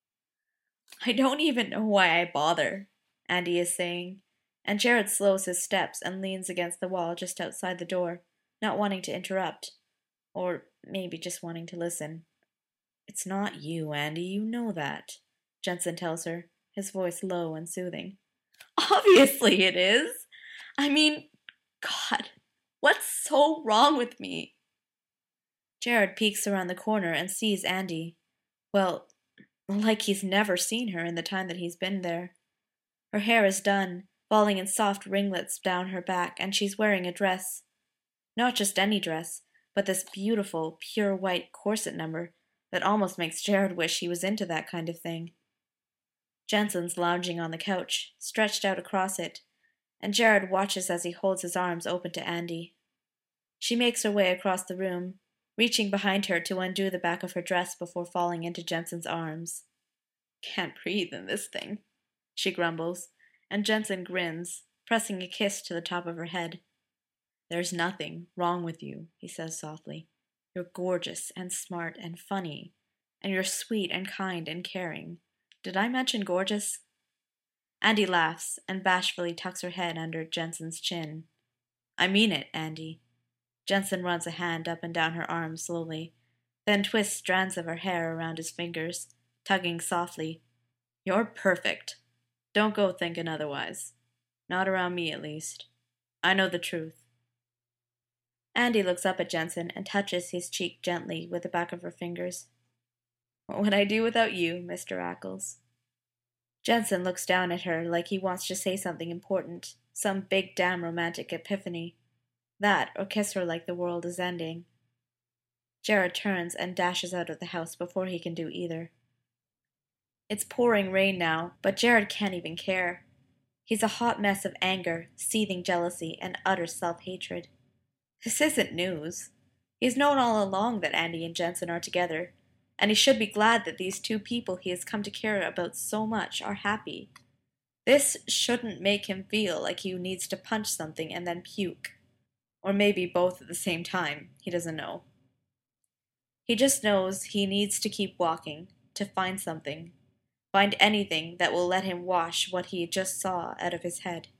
I don't even know why I bother, Andy is saying, and Jared slows his steps and leans against the wall just outside the door, not wanting to interrupt, or maybe just wanting to listen. It's not you, Andy, you know that, Jensen tells her, his voice low and soothing. Obviously it is. I mean, God, what's so wrong with me? Jared peeks around the corner and sees Andy. Well, like he's never seen her in the time that he's been there. Her hair is done, falling in soft ringlets down her back, and she's wearing a dress. Not just any dress, but this beautiful, pure white corset number that almost makes Jared wish he was into that kind of thing. Jensen's lounging on the couch, stretched out across it, and Jared watches as he holds his arms open to Andy. She makes her way across the room, reaching behind her to undo the back of her dress before falling into Jensen's arms. Can't breathe in this thing, she grumbles, and Jensen grins, pressing a kiss to the top of her head. There's nothing wrong with you, he says softly. You're gorgeous and smart and funny, and you're sweet and kind and caring. Did I mention gorgeous? Andy laughs and bashfully tucks her head under Jensen's chin. I mean it, Andy. Jensen runs a hand up and down her arm slowly, then twists strands of her hair around his fingers, tugging softly. You're perfect. Don't go thinking otherwise. Not around me, at least. I know the truth. Andy looks up at Jensen and touches his cheek gently with the back of her fingers. What would I do without you, Mr. Ackles? Jensen looks down at her like he wants to say something important, some big damn romantic epiphany. That, or kiss her like the world is ending. Jared turns and dashes out of the house before he can do either. It's pouring rain now, but Jared can't even care. He's a hot mess of anger, seething jealousy, and utter self-hatred. This isn't news. He's known all along that Andy and Jensen are together, and he should be glad that these two people he has come to care about so much are happy. This shouldn't make him feel like he needs to punch something and then puke. Or maybe both at the same time, he doesn't know. He just knows he needs to keep walking, to find something, find anything that will let him wash what he just saw out of his head.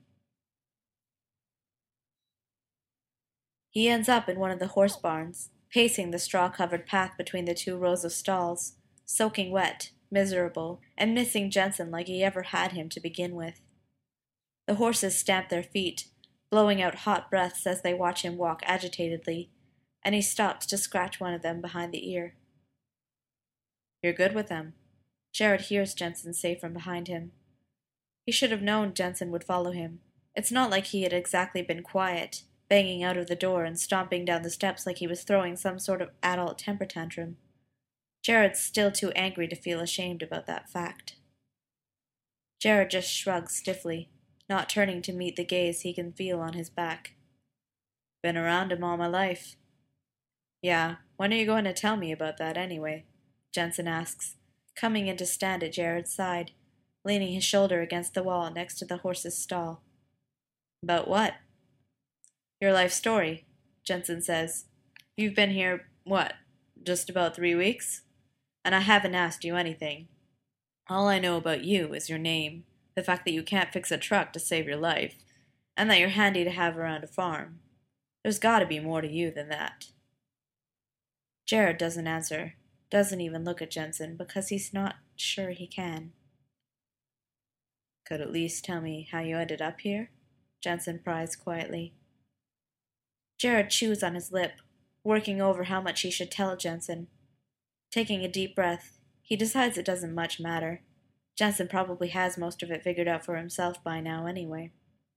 He ends up in one of the horse barns, pacing the straw-covered path between the two rows of stalls, soaking wet, miserable, and missing Jensen like he ever had him to begin with. The horses stamp their feet, blowing out hot breaths as they watch him walk agitatedly, and he stops to scratch one of them behind the ear. "You're good with them," Jared hears Jensen say from behind him. He should have known Jensen would follow him. It's not like he had exactly been quiet, banging out of the door and stomping down the steps like he was throwing some sort of adult temper tantrum. Jared's still too angry to feel ashamed about that fact. Jared just shrugs stiffly, not turning to meet the gaze he can feel on his back. "Been around him all my life." "Yeah, when are you going to tell me about that anyway?" Jensen asks, coming in to stand at Jared's side, leaning his shoulder against the wall next to the horse's stall. "About what?" "Your life story," Jensen says. "You've been here, what, just about 3 weeks? And I haven't asked you anything. All I know about you is your name, the fact that you can't fix a truck to save your life, and that you're handy to have around a farm. There's gotta be more to you than that." Jared doesn't answer, doesn't even look at Jensen, because he's not sure he can. "Could at least tell me how you ended up here?" Jensen pries quietly. Jared chews on his lip, working over how much he should tell Jensen. Taking a deep breath, he decides it doesn't much matter. Jensen probably has most of it figured out for himself by now anyway.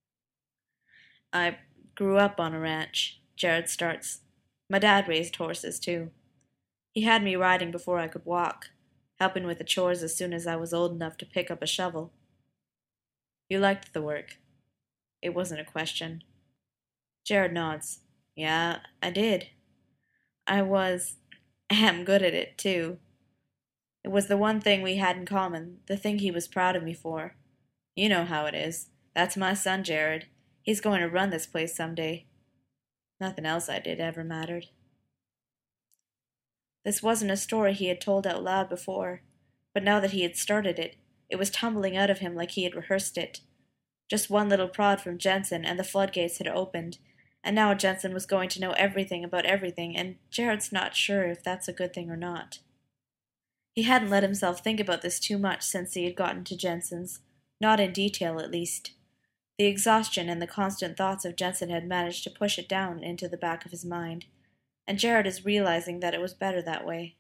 "I grew up on a ranch," Jared starts. "My dad raised horses, too. He had me riding before I could walk, helping with the chores as soon as I was old enough to pick up a shovel." "You liked the work?" It wasn't a question. Jared nods. "Yeah, I did. I am good at it, too. It was the one thing we had in common, the thing he was proud of me for. You know how it is. That's my son, Jared. He's going to run this place someday. Nothing else I did ever mattered." This wasn't a story he had told out loud before, but now that he had started it, it was tumbling out of him like he had rehearsed it. Just one little prod from Jensen, and the floodgates had opened, and now Jensen was going to know everything about everything, and Jared's not sure if that's a good thing or not. He hadn't let himself think about this too much since he had gotten to Jensen's, not in detail at least. The exhaustion and the constant thoughts of Jensen had managed to push it down into the back of his mind, and Jared is realizing that it was better that way.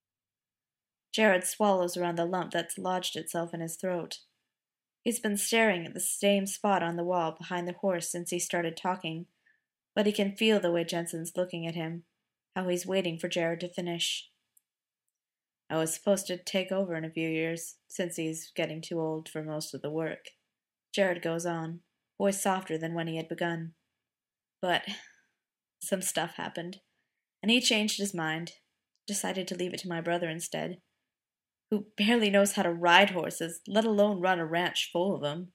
Jared swallows around the lump that's lodged itself in his throat. He's been staring at the same spot on the wall behind the horse since he started talking, but he can feel the way Jensen's looking at him, how he's waiting for Jared to finish. "I was supposed to take over in a few years, since he's getting too old for most of the work," Jared goes on, voice softer than when he had begun. "But some stuff happened, and he changed his mind, decided to leave it to my brother instead, who barely knows how to ride horses, let alone run a ranch full of them."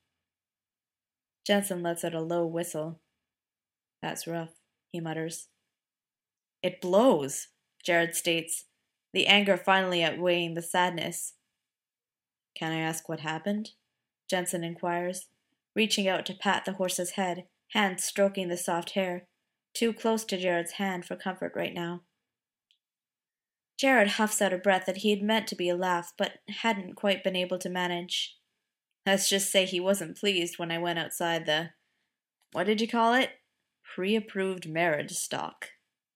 Jensen lets out a low whistle. "That's rough," he mutters. "It blows," Jared states, the anger finally outweighing the sadness. "Can I ask what happened?" Jensen inquires, reaching out to pat the horse's head, hand stroking the soft hair, too close to Jared's hand for comfort right now. Jared huffs out a breath that he had meant to be a laugh, but hadn't quite been able to manage. "Let's just say he wasn't pleased when I went outside the, what did you call it? Pre-approved marriage stock."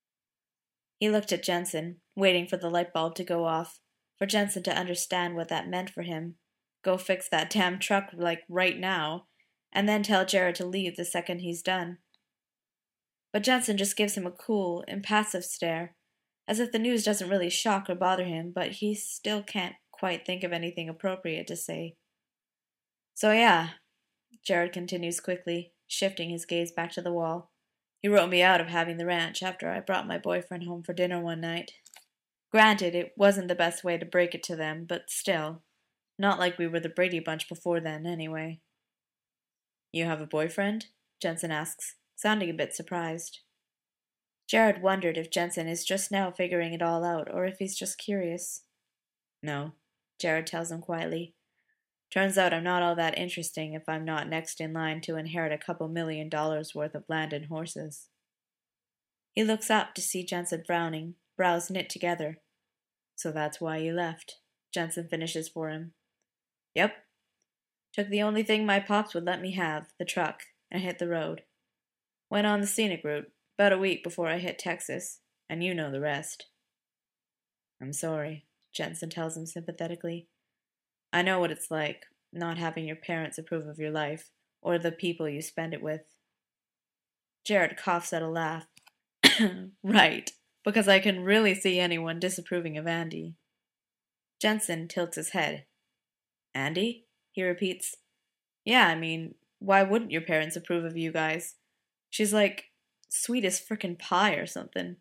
He looked at Jensen, waiting for the light bulb to go off, for Jensen to understand what that meant for him. Go fix that damn truck like right now, and then tell Jared to leave the second he's done. But Jensen just gives him a cool, impassive stare, as if the news doesn't really shock or bother him, but he still can't quite think of anything appropriate to say. "So yeah," Jared continues quickly, shifting his gaze back to the wall. He wrote me out of having the ranch after I brought my boyfriend home for dinner one night. Granted, it wasn't the best way to break it to them, but still, not like we were the Brady Bunch before then, anyway. You have a boyfriend? Jensen asks, sounding a bit surprised. Jared wondered if Jensen is just now figuring it all out, or if he's just curious. No, Jared tells him quietly. Turns out I'm not all that interesting if I'm not next in line to inherit a couple $1 million worth of land and horses. He looks up to see Jensen frowning, brows knit together. So that's why you left, Jensen finishes for him. Yep. Took the only thing my pops would let me have, the truck, and hit the road. Went on the scenic route, about a week before I hit Texas, and you know the rest. I'm sorry, Jensen tells him sympathetically. I know what it's like, not having your parents approve of your life, or the people you spend it with. Jared coughs at a laugh. Right, because I can really see anyone disapproving of Andy. Jensen tilts his head. Andy? He repeats. Yeah, I mean, why wouldn't your parents approve of you guys? She's like sweet as frickin' pie or something.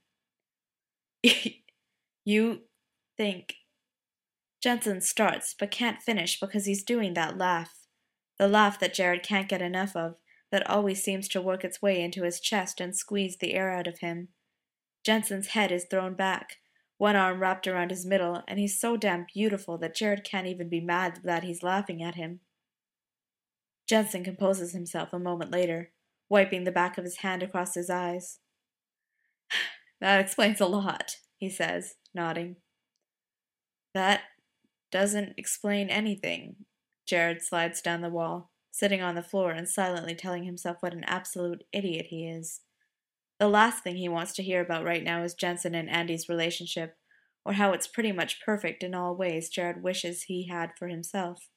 You think... Jensen starts, but can't finish because he's doing that laugh. The laugh that Jared can't get enough of, that always seems to work its way into his chest and squeeze the air out of him. Jensen's head is thrown back, one arm wrapped around his middle, and he's so damn beautiful that Jared can't even be mad that he's laughing at him. Jensen composes himself a moment later, wiping the back of his hand across his eyes. That explains a lot, he says, nodding. That doesn't explain anything. Jared slides down the wall, sitting on the floor and silently telling himself what an absolute idiot he is. The last thing he wants to hear about right now is Jensen and Andy's relationship, or how it's pretty much perfect in all ways Jared wishes he had for himself.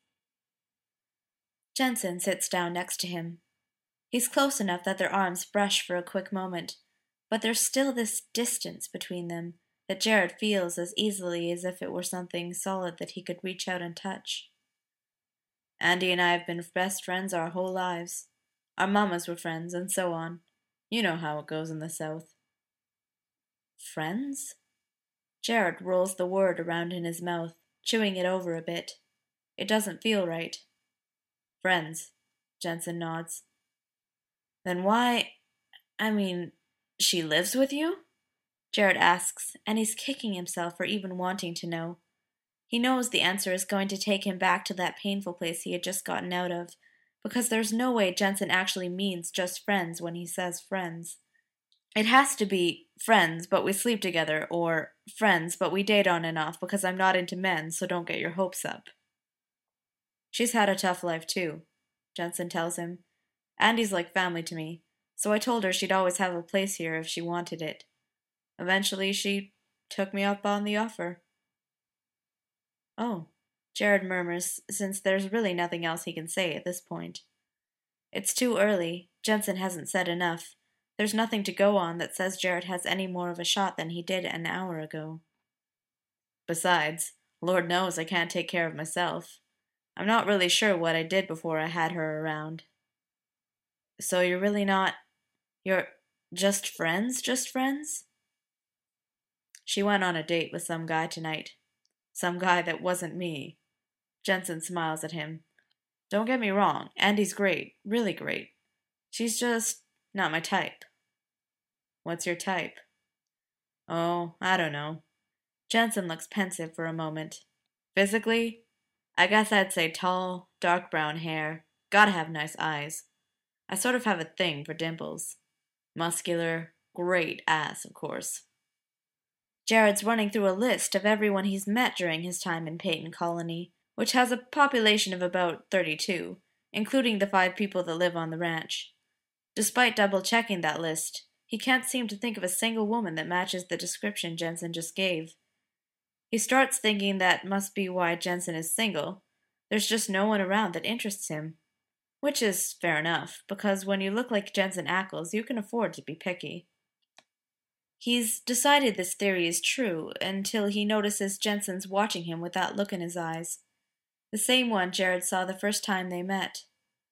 Jensen sits down next to him. He's close enough that their arms brush for a quick moment, but there's still this distance between them that Jared feels as easily as if it were something solid that he could reach out and touch. Andy and I have been best friends our whole lives. Our mamas were friends, and so on. You know how it goes in the South. Friends? Jared rolls the word around in his mouth, chewing it over a bit. It doesn't feel right. Friends, Jensen nods. Then why... she lives with you? Jared asks, and he's kicking himself for even wanting to know. He knows the answer is going to take him back to that painful place he had just gotten out of, because there's no way Jensen actually means just friends when he says friends. It has to be friends, but we sleep together, or friends, but we date on and off because I'm not into men, so don't get your hopes up. She's had a tough life too, Jensen tells him. Andy's like family to me, so I told her she'd always have a place here if she wanted it. Eventually, she took me up on the offer. Oh, Jared murmurs, since there's really nothing else he can say at this point. It's too early. Jensen hasn't said enough. There's nothing to go on that says Jared has any more of a shot than he did an hour ago. Besides, Lord knows I can't take care of myself. I'm not really sure what I did before I had her around. So you're really not... You're just friends? She went on a date with some guy tonight. Some guy that wasn't me. Jensen smiles at him. Don't get me wrong, Andy's great, really great. She's just not my type. What's your type? Oh, I don't know. Jensen looks pensive for a moment. Physically, I guess I'd say tall, dark brown hair, gotta have nice eyes. I sort of have a thing for dimples. Muscular, great ass, of course. Jared's running through a list of everyone he's met during his time in Peyton Colony, which has a population of about 32, including the 5 people that live on the ranch. Despite double-checking that list, he can't seem to think of a single woman that matches the description Jensen just gave. He starts thinking that must be why Jensen is single. There's just no one around that interests him. Which is fair enough, because when you look like Jensen Ackles, you can afford to be picky. He's decided this theory is true until he notices Jensen's watching him with that look in his eyes. The same one Jared saw the first time they met.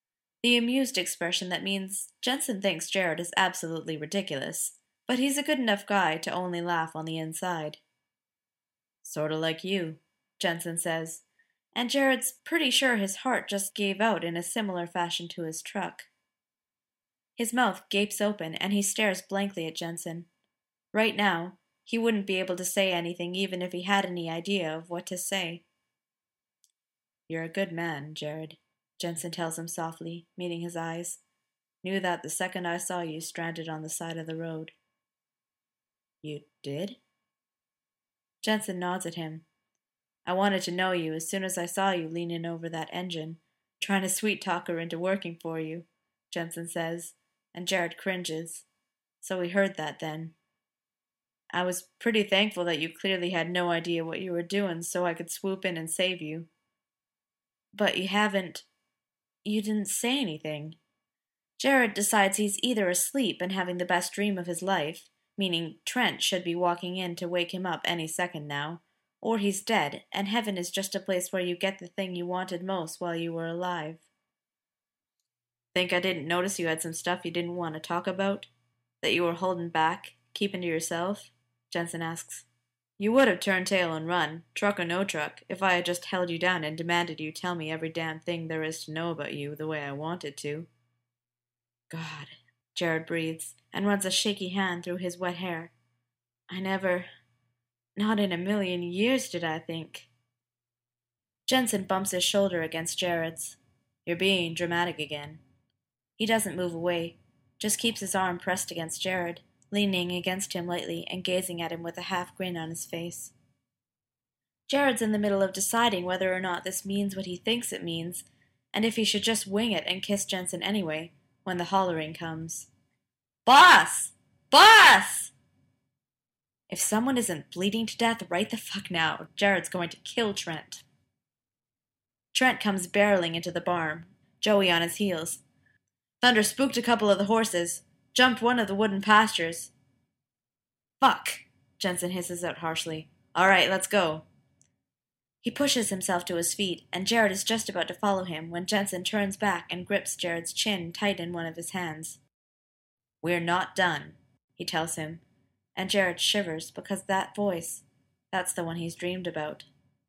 the amused expression that means Jensen thinks Jared is absolutely ridiculous, but he's a good enough guy to only laugh on the inside. Sorta like you, Jensen says, and Jared's pretty sure his heart just gave out in a similar fashion to his truck. His mouth gapes open and he stares blankly at Jensen. Right now, he wouldn't be able to say anything even if he had any idea of what to say. You're a good man, Jared, Jensen tells him softly, meeting his eyes. Knew that the second I saw you stranded on the side of the road. You did? Jensen nods at him. I wanted to know you as soon as I saw you leaning over that engine, trying to sweet-talk her into working for you, Jensen says, and Jared cringes. So we heard that then. I was pretty thankful that you clearly had no idea what you were doing so I could swoop in and save you. But you didn't say anything. Jared decides he's either asleep and having the best dream of his life, meaning Trent should be walking in to wake him up any second now, or he's dead, and heaven is just a place where you get the thing you wanted most while you were alive. Think I didn't notice you had some stuff you didn't want to talk about? That you were holding back, keeping to yourself? Jensen asks. You would have turned tail and run, truck or no truck, if I had just held you down and demanded you tell me every damn thing there is to know about you the way I wanted to. God, Jared breathes, and runs a shaky hand through his wet hair. Not in a million years did I think. Jensen bumps his shoulder against Jared's. You're being dramatic again. He doesn't move away, just keeps his arm pressed against Jared, leaning against him lightly and gazing at him with a half-grin on his face. Jared's in the middle of deciding whether or not this means what he thinks it means, and if he should just wing it and kiss Jensen anyway, when the hollering comes. Boss! Boss! If someone isn't bleeding to death right the fuck now, Jared's going to kill Trent. Trent comes barreling into the barn, Joey on his heels. Thunder spooked a couple of the horses, jumped one of the wooden pastures. Fuck, Jensen hisses out harshly. All right, let's go. He pushes himself to his feet, and Jared is just about to follow him when Jensen turns back and grips Jared's chin tight in one of his hands. We're not done, he tells him, and Jared shivers because that voice, that's the one he's dreamed about.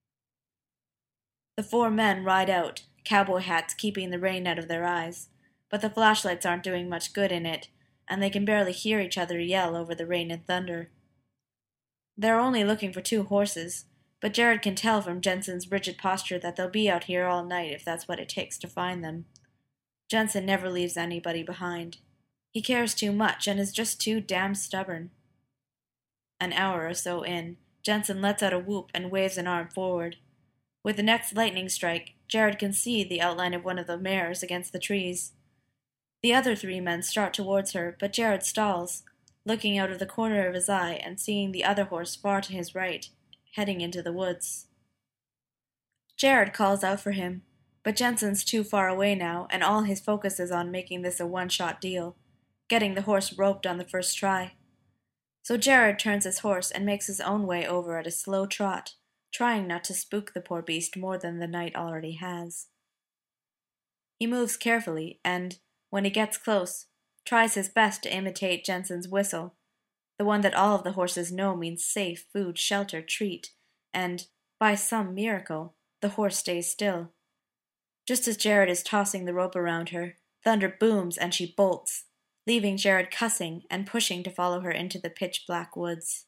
The four men ride out, cowboy hats keeping the rain out of their eyes, but the flashlights aren't doing much good in it, and they can barely hear each other yell over the rain and thunder. They're only looking for 2 horses, but Jared can tell from Jensen's rigid posture that they'll be out here all night if that's what it takes to find them. Jensen never leaves anybody behind. He cares too much and is just too damn stubborn. An hour or so in, Jensen lets out a whoop and waves an arm forward. With the next lightning strike, Jared can see the outline of one of the mares against the trees. The other 3 men start towards her, but Jared stalls, looking out of the corner of his eye and seeing the other horse far to his right, heading into the woods. Jared calls out for him, but Jensen's too far away now, and all his focus is on making this a one-shot deal, getting the horse roped on the first try. So Jared turns his horse and makes his own way over at a slow trot, trying not to spook the poor beast more than the night already has. He moves carefully, and, when he gets close, tries his best to imitate Jensen's whistle, the one that all of the horses know means safe, food, shelter, treat, and, by some miracle, the horse stays still. Just as Jared is tossing the rope around her, thunder booms and she bolts, leaving Jared cussing and pushing to follow her into the pitch-black woods.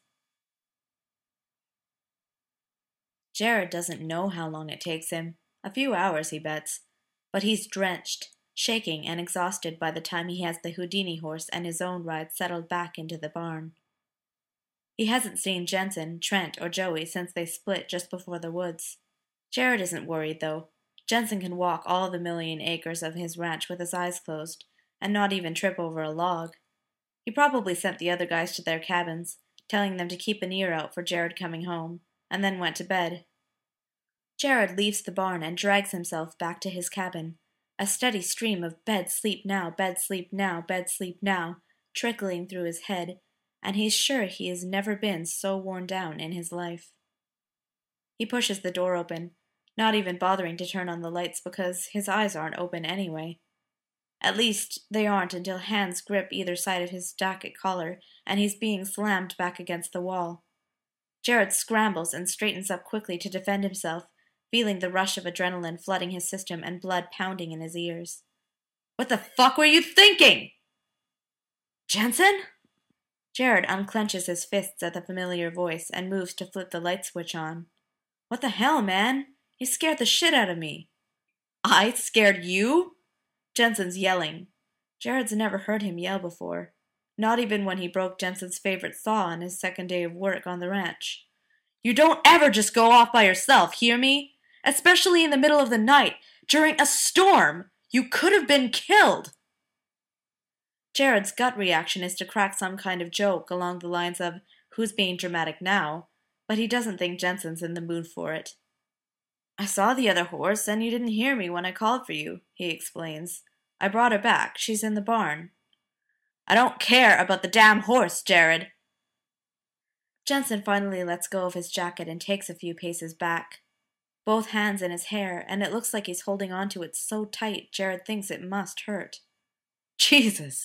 Jared doesn't know how long it takes him. A few hours, he bets. But he's drenched, shaking and exhausted by the time he has the Houdini horse and his own ride settled back into the barn. He hasn't seen Jensen, Trent, or Joey since they split just before the woods. Jared isn't worried, though. Jensen can walk all the 1,000,000 acres of his ranch with his eyes closed, and not even trip over a log. He probably sent the other guys to their cabins, telling them to keep an ear out for Jared coming home, and then went to bed. Jared leaves the barn and drags himself back to his cabin, a steady stream of bed, sleep now, bed, sleep now, bed, sleep now, trickling through his head, and he's sure he has never been so worn down in his life. He pushes the door open, not even bothering to turn on the lights because his eyes aren't open anyway. At least, they aren't until hands grip either side of his jacket collar and he's being slammed back against the wall. Jared scrambles and straightens up quickly to defend himself, feeling the rush of adrenaline flooding his system and blood pounding in his ears. What the fuck were you thinking? Jensen? Jared unclenches his fists at the familiar voice and moves to flip the light switch on. What the hell, man? You scared the shit out of me. I scared you? Jensen's yelling. Jared's never heard him yell before. Not even when he broke Jensen's favorite saw on his second day of work on the ranch. You don't ever just go off by yourself, hear me? Especially in the middle of the night, during a storm. You could have been killed. Jared's gut reaction is to crack some kind of joke along the lines of, who's being dramatic now? But he doesn't think Jensen's in the mood for it. I saw the other horse, and you didn't hear me when I called for you, he explains. I brought her back. She's in the barn. I don't care about the damn horse, Jared. Jensen finally lets go of his jacket and takes a few paces back. Both hands in his hair, and it looks like he's holding on to it so tight Jared thinks it must hurt. Jesus!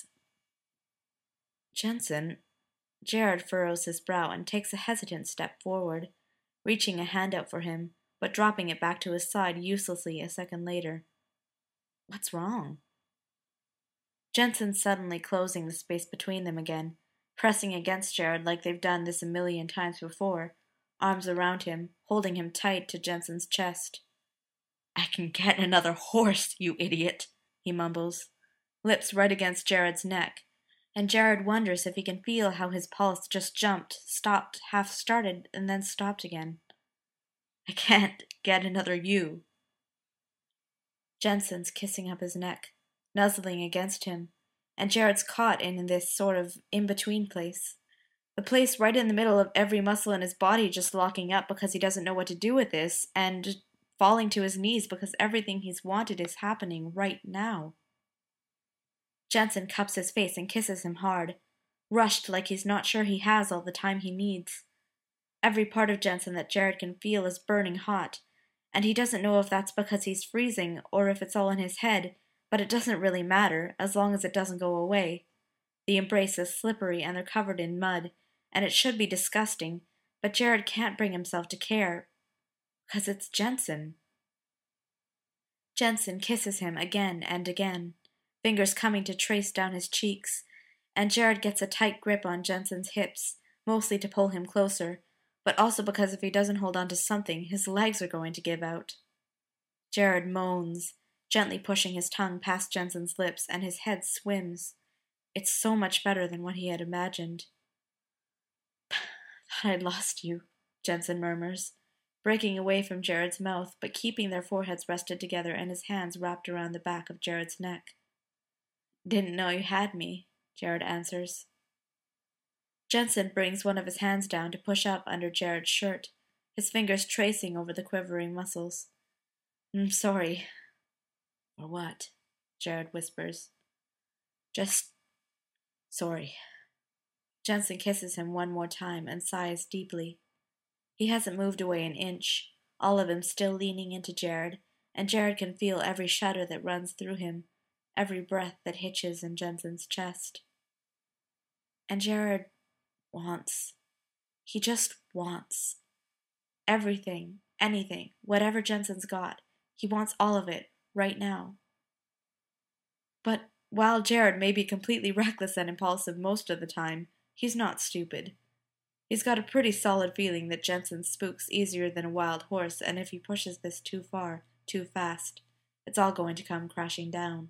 Jensen. Jared furrows his brow and takes a hesitant step forward, reaching a hand out for him, but dropping it back to his side uselessly a second later. What's wrong? Jensen's suddenly closing the space between them again, pressing against Jared like they've done this a million times before, arms around him, holding him tight to Jensen's chest. I can get another horse, you idiot, he mumbles, lips right against Jared's neck, and Jared wonders if he can feel how his pulse just jumped, stopped, half started, and then stopped again. I can't get another you. Jensen's kissing up his neck, nuzzling against him, and Jared's caught in this sort of in-between place. The place right in the middle of every muscle in his body just locking up because he doesn't know what to do with this, and falling to his knees because everything he's wanted is happening right now. Jensen cups his face and kisses him hard, rushed like he's not sure he has all the time he needs. Every part of Jensen that Jared can feel is burning hot, and he doesn't know if that's because he's freezing or if it's all in his head, but it doesn't really matter as long as it doesn't go away. The embrace is slippery and they're covered in mud, and it should be disgusting, but Jared can't bring himself to care, because it's Jensen. Jensen kisses him again and again, fingers coming to trace down his cheeks, and Jared gets a tight grip on Jensen's hips, mostly to pull him closer, but also because if he doesn't hold on to something, his legs are going to give out. Jared moans, gently pushing his tongue past Jensen's lips, and his head swims. It's so much better than what he had imagined. Thought I'd lost you, Jensen murmurs, breaking away from Jared's mouth, but keeping their foreheads rested together and his hands wrapped around the back of Jared's neck. Didn't know you had me, Jared answers. Jensen brings one of his hands down to push up under Jared's shirt, his fingers tracing over the quivering muscles. I'm sorry. For what? Jared whispers. Just sorry. Jensen kisses him one more time and sighs deeply. He hasn't moved away an inch, all of him still leaning into Jared, and Jared can feel every shudder that runs through him, every breath that hitches in Jensen's chest. And Jared wants. He just wants. Everything, anything, whatever Jensen's got, he wants all of it, right now. But while Jared may be completely reckless and impulsive most of the time, he's not stupid. He's got a pretty solid feeling that Jensen spooks easier than a wild horse, and if he pushes this too far, too fast, it's all going to come crashing down.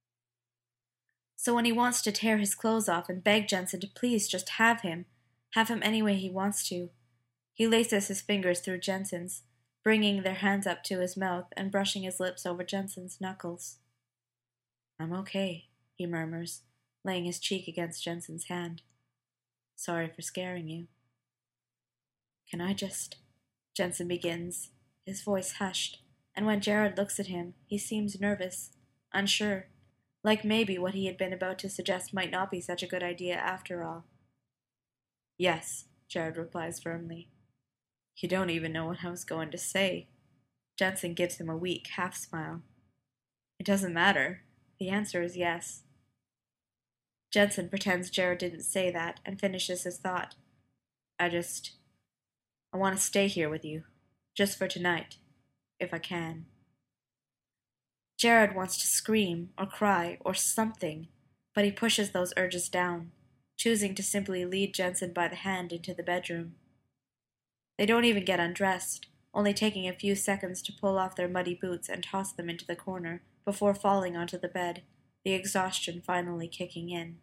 So when he wants to tear his clothes off and beg Jensen to please just have him any way he wants to, he laces his fingers through Jensen's, bringing their hands up to his mouth and brushing his lips over Jensen's knuckles. I'm okay, he murmurs, laying his cheek against Jensen's hand. Sorry for scaring you. Can I just... Jensen begins, his voice hushed, and when Jared looks at him, he seems nervous, unsure, like maybe what he had been about to suggest might not be such a good idea after all. Yes, Jared replies firmly. You don't even know what I was going to say. Jensen gives him a weak half-smile. It doesn't matter. The answer is yes. Jensen pretends Jared didn't say that and finishes his thought. I want to stay here with you, just for tonight, if I can. Jared wants to scream or cry or something, but he pushes those urges down, choosing to simply lead Jensen by the hand into the bedroom. They don't even get undressed, only taking a few seconds to pull off their muddy boots and toss them into the corner before falling onto the bed, the exhaustion finally kicking in.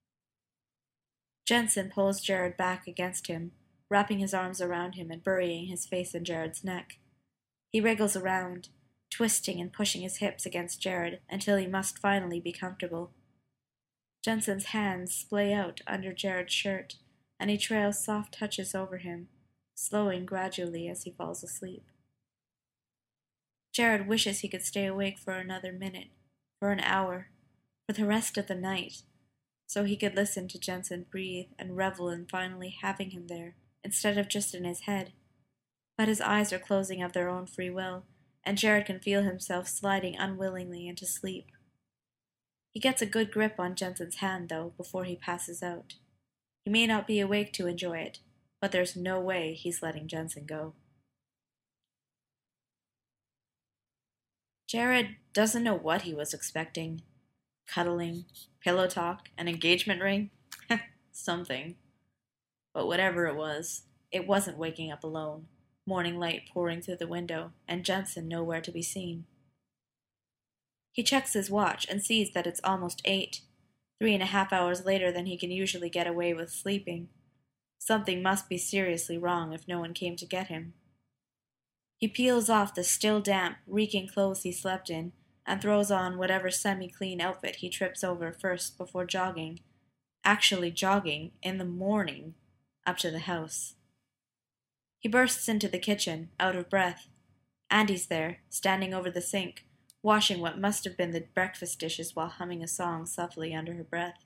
Jensen pulls Jared back against him, wrapping his arms around him and burying his face in Jared's neck. He wriggles around, twisting and pushing his hips against Jared until he must finally be comfortable. Jensen's hands splay out under Jared's shirt, and he trails soft touches over him, slowing gradually as he falls asleep. Jared wishes he could stay awake for another minute, for an hour, for the rest of the night, so he could listen to Jensen breathe and revel in finally having him there, instead of just in his head. But his eyes are closing of their own free will, and Jared can feel himself sliding unwillingly into sleep. He gets a good grip on Jensen's hand, though, before he passes out. He may not be awake to enjoy it, but there's no way he's letting Jensen go. Jared doesn't know what he was expecting. Cuddling, pillow talk, an engagement ring? Something. But whatever it wasn't waking up alone, morning light pouring through the window, and Jensen nowhere to be seen. He checks his watch and sees that it's almost 8, 3.5 hours later than he can usually get away with sleeping. Something must be seriously wrong if no one came to get him. He peels off the still damp, reeking clothes he slept in, and throws on whatever semi-clean outfit he trips over first before jogging, actually jogging, in the morning, up to the house. He bursts into the kitchen, out of breath. Andy's there, standing over the sink, washing what must have been the breakfast dishes while humming a song softly under her breath.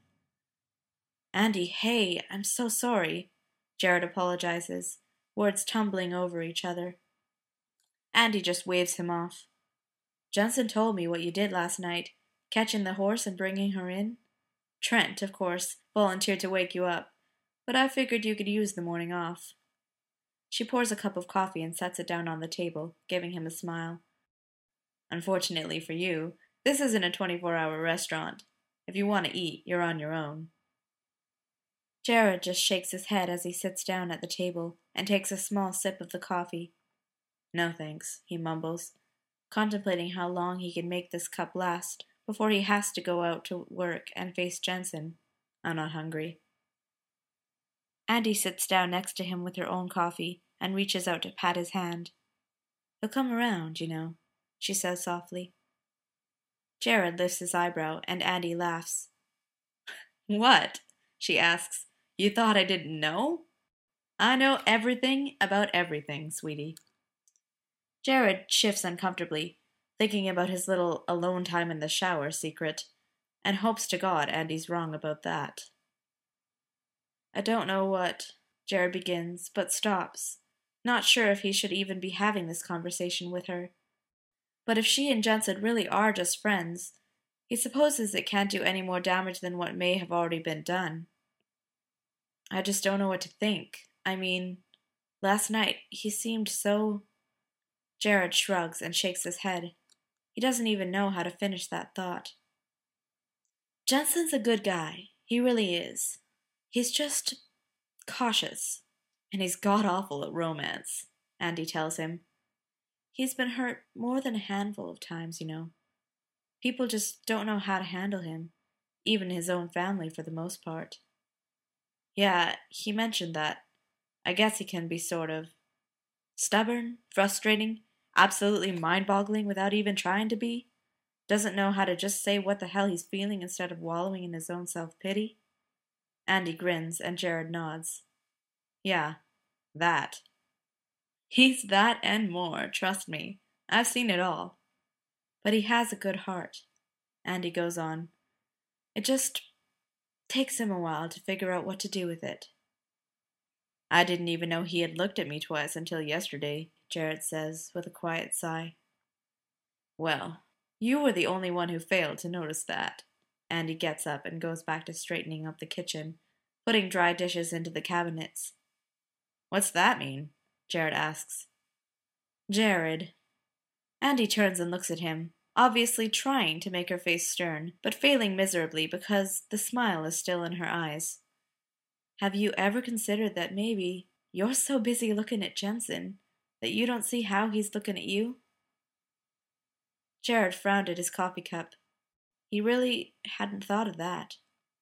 Andy, hey, I'm so sorry, Jared apologizes, words tumbling over each other. Andy just waves him off. Jensen told me what you did last night, catching the horse and bringing her in. Trent, of course, volunteered to wake you up, but I figured you could use the morning off. She pours a cup of coffee and sets it down on the table, giving him a smile. Unfortunately for you, this isn't a 24-hour restaurant. If you want to eat, you're on your own. Jared just shakes his head as he sits down at the table and takes a small sip of the coffee. No thanks, he mumbles, contemplating how long he can make this cup last before he has to go out to work and face Jensen. I'm not hungry. Andy sits down next to him with her own coffee and reaches out to pat his hand. He'll come around, you know, she says softly. Jared lifts his eyebrow and Andy laughs. What? She asks. You thought I didn't know? I know everything about everything, sweetie. Jared shifts uncomfortably, thinking about his little alone time in the shower secret, and hopes to God Andy's wrong about that. I don't know what, Jared begins, but stops, not sure if he should even be having this conversation with her. But if she and Jensen really are just friends, he supposes it can't do any more damage than what may have already been done. I just don't know what to think. I mean, last night he seemed so... Jared shrugs and shakes his head. He doesn't even know how to finish that thought. Jensen's a good guy. He really is. He's just cautious. And he's god-awful at romance, Andy tells him. He's been hurt more than a handful of times, you know. People just don't know how to handle him, even his own family for the most part. Yeah, he mentioned that. I guess he can be sort of stubborn, frustrating, absolutely mind-boggling without even trying to be. Doesn't know how to just say what the hell he's feeling instead of wallowing in his own self-pity. Andy grins and Jared nods. Yeah, that. He's that and more, trust me. I've seen it all. But he has a good heart, Andy goes on. It just takes him a while to figure out what to do with it. I didn't even know he had looked at me twice until yesterday, Jared says, with a quiet sigh. Well, You were the only one who failed to notice that. Andy gets up and goes back to straightening up the kitchen, putting dry dishes into the cabinets. What's that mean? Jared asks. Jared. Andy turns and looks at him, obviously trying to make her face stern, but failing miserably because the smile is still in her eyes. Have you ever considered that maybe you're so busy looking at Jensen that you don't see how he's looking at you? Jared frowned at his coffee cup. He really hadn't thought of that.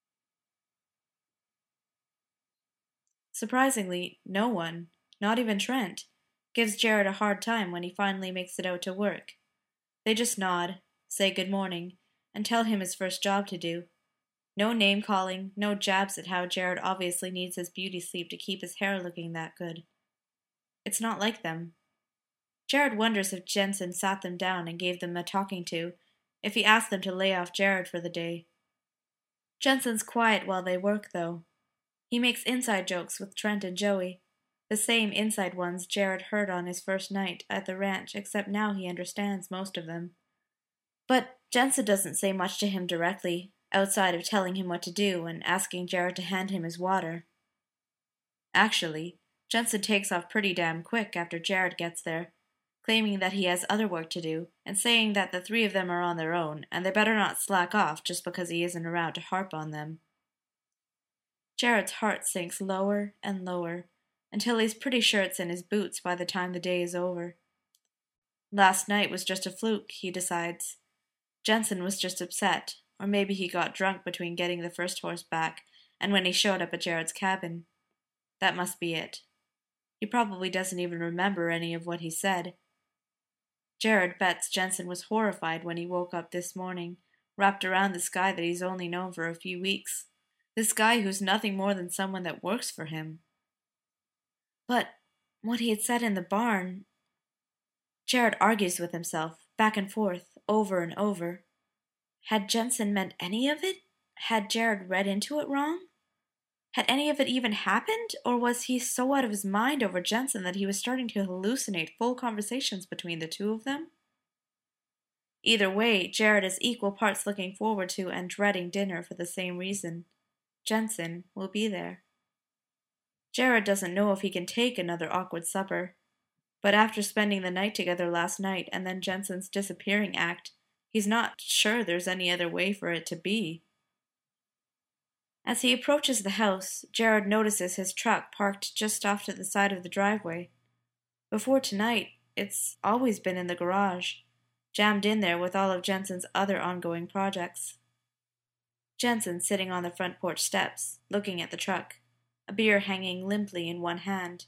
Surprisingly, no one, not even Trent, gives Jared a hard time when he finally makes it out to work. They just nod, say good morning, and tell him his first job to do. No name-calling, no jabs at how Jared obviously needs his beauty sleep to keep his hair looking that good. It's not like them. Jared wonders if Jensen sat them down and gave them a talking to, if he asked them to lay off Jared for the day. Jensen's quiet while they work, though. He makes inside jokes with Trent and Joey, the same inside ones Jared heard on his first night at the ranch, except now he understands most of them. But Jensen doesn't say much to him directly, outside of telling him what to do and asking Jared to hand him his water. Actually, Jensen takes off pretty damn quick after Jared gets there, claiming that he has other work to do, and saying that the three of them are on their own, and they better not slack off just because he isn't around to harp on them. Jared's heart sinks lower and lower, until he's pretty sure it's in his boots by the time the day is over. Last night was just a fluke, he decides. Jensen was just upset, or maybe he got drunk between getting the first horse back and when he showed up at Jared's cabin. That must be it. He probably doesn't even remember any of what he said. Jared bets Jensen was horrified when he woke up this morning, wrapped around this guy that he's only known for a few weeks. This guy who's nothing more than someone that works for him. But what he had said in the barn... Jared argues with himself, back and forth, over and over. Had Jensen meant any of it? Had Jared read into it wrong? Had any of it even happened? Or was he so out of his mind over Jensen that he was starting to hallucinate full conversations between the two of them? Either way, Jared is equal parts looking forward to and dreading dinner for the same reason. Jensen will be there. Jared doesn't know if he can take another awkward supper, but after spending the night together last night and then Jensen's disappearing act, he's not sure there's any other way for it to be. As he approaches the house, Jared notices his truck parked just off to the side of the driveway. Before tonight, it's always been in the garage, jammed in there with all of Jensen's other ongoing projects. Jensen sitting on the front porch steps, looking at the truck, a beer hanging limply in one hand.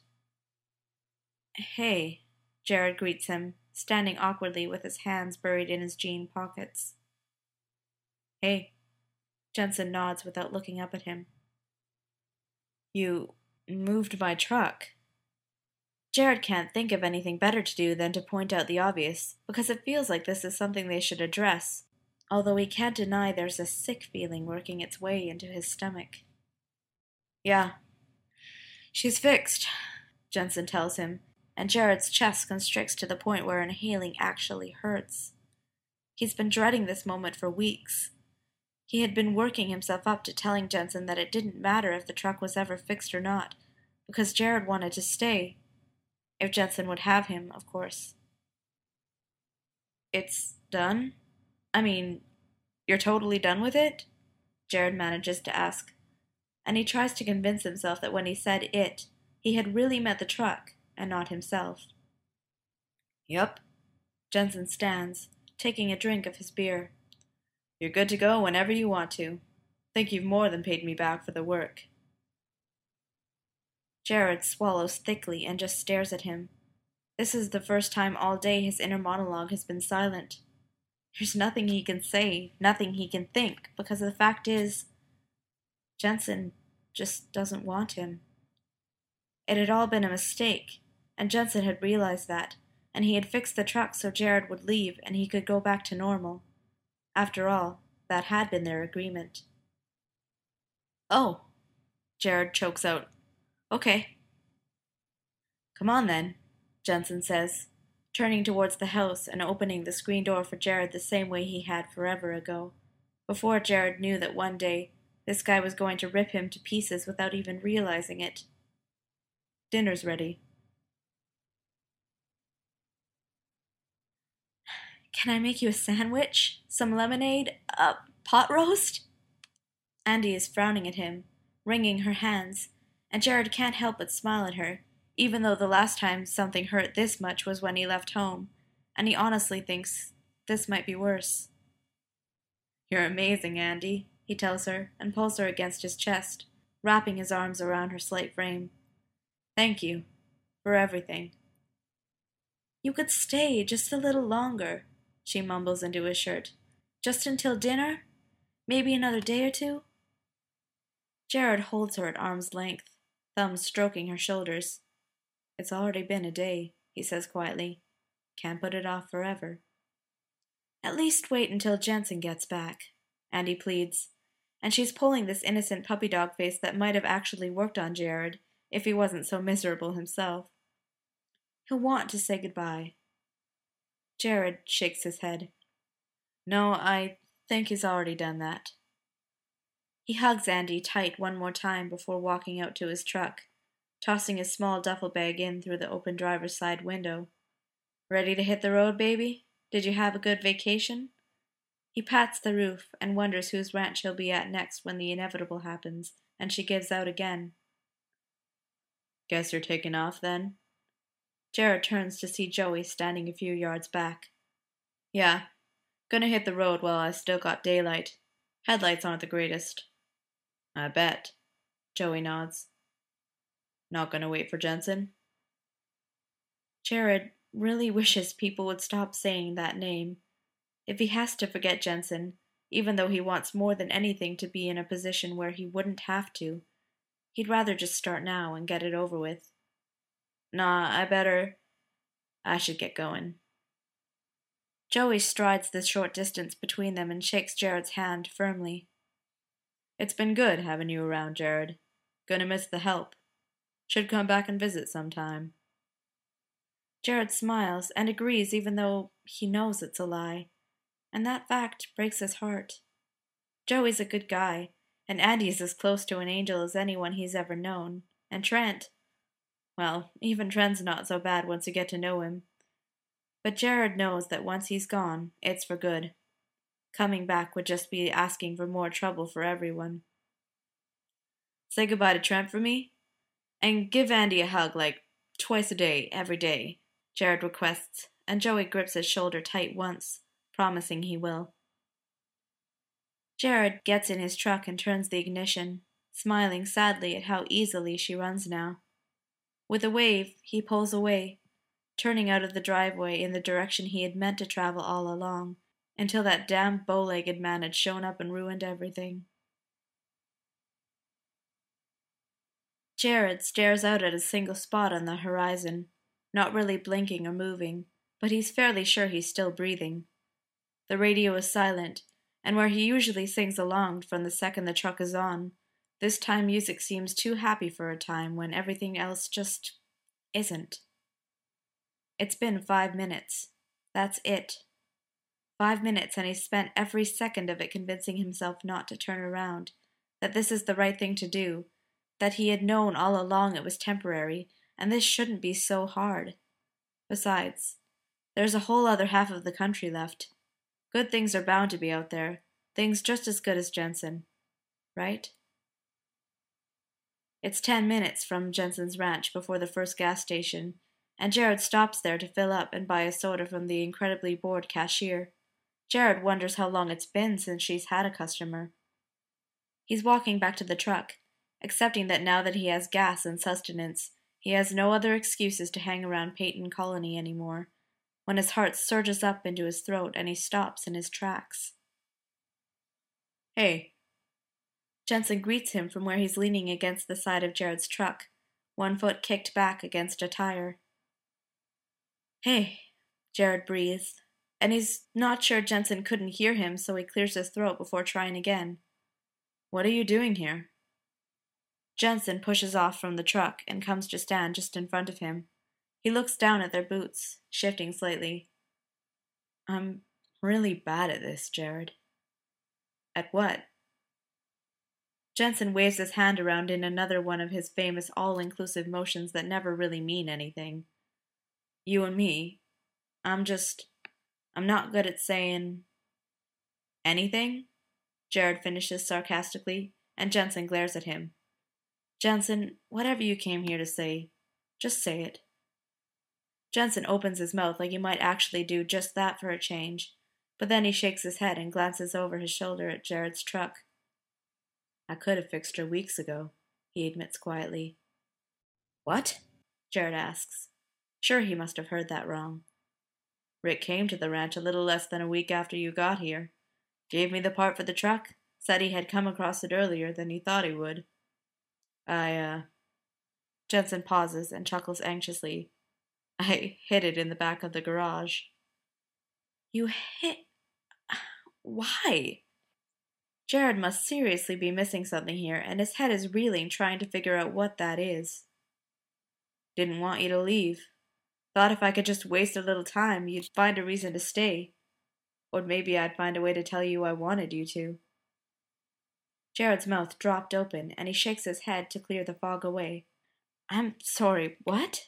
Hey, Jared greets him, standing awkwardly with his hands buried in his jean pockets. Hey. Jensen nods without looking up at him. You moved my truck. Jared can't think of anything better to do than to point out the obvious, because it feels like this is something they should address, although he can't deny there's a sick feeling working its way into his stomach. Yeah. She's fixed, Jensen tells him, and Jared's chest constricts to the point where inhaling actually hurts. He's been dreading this moment for weeks. He had been working himself up to telling Jensen that it didn't matter if the truck was ever fixed or not, because Jared wanted to stay. If Jensen would have him, of course. It's done? I mean, you're totally done with it? Jared manages to ask, and he tries to convince himself that when he said it, he had really meant the truck, and not himself. Yup. Jensen stands, taking a drink of his beer. You're good to go whenever you want to. Think you've more than paid me back for the work. Jared swallows thickly and just stares at him. This is the first time all day his inner monologue has been silent. There's nothing he can say, nothing he can think, because the fact is, Jensen just doesn't want him. It had all been a mistake, and Jensen had realized that, and he had fixed the truck so Jared would leave and he could go back to normal. After all, that had been their agreement. Oh, Jared chokes out. Okay. Come on then, Jensen says. turning towards the house and opening the screen door for Jared the same way he had forever ago, before Jared knew that one day this guy was going to rip him to pieces without even realizing it. Dinner's ready. Can I make you a sandwich? Some lemonade? A pot roast? Andy is frowning at him, wringing her hands, and Jared can't help but smile at her, even though the last time something hurt this much was when he left home, and he honestly thinks this might be worse. You're amazing, Andy, he tells her, and pulls her against his chest, wrapping his arms around her slight frame. Thank you. For everything. You could stay just a little longer, she mumbles into his shirt. Just until dinner? Maybe another day or two? Jared holds her at arm's length, thumbs stroking her shoulders. It's already been a day, he says quietly. Can't put it off forever. At least wait until Jensen gets back, Andy pleads, and she's pulling this innocent puppy dog face that might have actually worked on Jared if he wasn't so miserable himself. He'll want to say goodbye. Jared shakes his head. No, I think he's already done that. He hugs Andy tight one more time before walking out to his truck, tossing his small duffel bag in through the open driver's side window. Ready to hit the road, baby? Did you have a good vacation? He pats the roof and wonders whose ranch he'll be at next when the inevitable happens, and she gives out again. Guess you're taking off, then? Jared turns to see Joey standing a few yards back. Yeah, gonna hit the road while I still got daylight. Headlights aren't the greatest. I bet. Joey nods. Not gonna wait for Jensen? Jared really wishes people would stop saying that name. If he has to forget Jensen, even though he wants more than anything to be in a position where he wouldn't have to, he'd rather just start now and get it over with. Nah, I should get going. Joey strides the short distance between them and shakes Jared's hand firmly. It's been good having you around, Jared. Gonna miss the help. Should come back and visit sometime. Jared smiles and agrees even though he knows it's a lie, and that fact breaks his heart. Joey's a good guy, and Andy's as close to an angel as anyone he's ever known, and Trent, well, even Trent's not so bad once you get to know him. But Jared knows that once he's gone, it's for good. Coming back would just be asking for more trouble for everyone. Say goodbye to Trent for me, and give Andy a hug like twice a day, every day, Jared requests, and Joey grips his shoulder tight once, promising he will. Jared gets in his truck and turns the ignition, smiling sadly at how easily she runs now. With a wave, he pulls away, turning out of the driveway in the direction he had meant to travel all along, until that damn bow-legged man had shown up and ruined everything. Jared stares out at a single spot on the horizon, not really blinking or moving, but he's fairly sure he's still breathing. The radio is silent, and where he usually sings along from the second the truck is on, this time music seems too happy for a time when everything else just isn't. It's been 5 minutes. That's it. 5 minutes, and he's spent every second of it convincing himself not to turn around, that this is the right thing to do, that he had known all along it was temporary, and this shouldn't be so hard. Besides, there's a whole other half of the country left. Good things are bound to be out there, things just as good as Jensen. Right? It's 10 minutes from Jensen's ranch before the first gas station, and Jared stops there to fill up and buy a soda from the incredibly bored cashier. Jared wonders how long it's been since she's had a customer. He's walking back to the truck, accepting that now that he has gas and sustenance, he has no other excuses to hang around Peyton Colony anymore, when his heart surges up into his throat and he stops in his tracks. Hey. Jensen greets him from where he's leaning against the side of Jared's truck, one foot kicked back against a tire. Hey, Jared breathes, and he's not sure Jensen couldn't hear him, so he clears his throat before trying again. What are you doing here? Jensen pushes off from the truck and comes to stand just in front of him, He looks down at their boots, shifting slightly. I'm really bad at this, Jared. At what? Jensen waves his hand around in another one of his famous all-inclusive motions that never really mean anything. You and me, I'm not good at saying anything, Jared finishes sarcastically, and Jensen glares at him. Jensen, whatever you came here to say, just say it. Jensen opens his mouth like he might actually do just that for a change, but then he shakes his head and glances over his shoulder at Jared's truck. I could have fixed her weeks ago, he admits quietly. What? Jared asks. Sure, he must have heard that wrong. Rick came to the ranch a little less than a week after you got here. Gave me the part for the truck, said he had come across it earlier than he thought he would. Jensen pauses and chuckles anxiously. I hid it in the back of the garage. You hid... Why? Jared must seriously be missing something here, and his head is reeling trying to figure out what that is. Didn't want you to leave. Thought if I could just waste a little time, you'd find a reason to stay. Or maybe I'd find a way to tell you I wanted you to. Jared's mouth dropped open, and he shakes his head to clear the fog away. I'm sorry, what?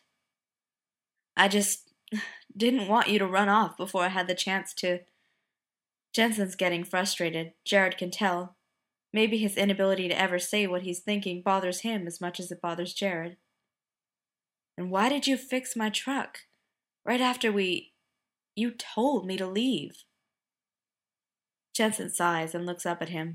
I just didn't want you to run off before I had the chance to... Jensen's getting frustrated, Jared can tell. Maybe his inability to ever say what he's thinking bothers him as much as it bothers Jared. And why did you fix my truck? Right after you told me to leave. Jensen sighs and looks up at him.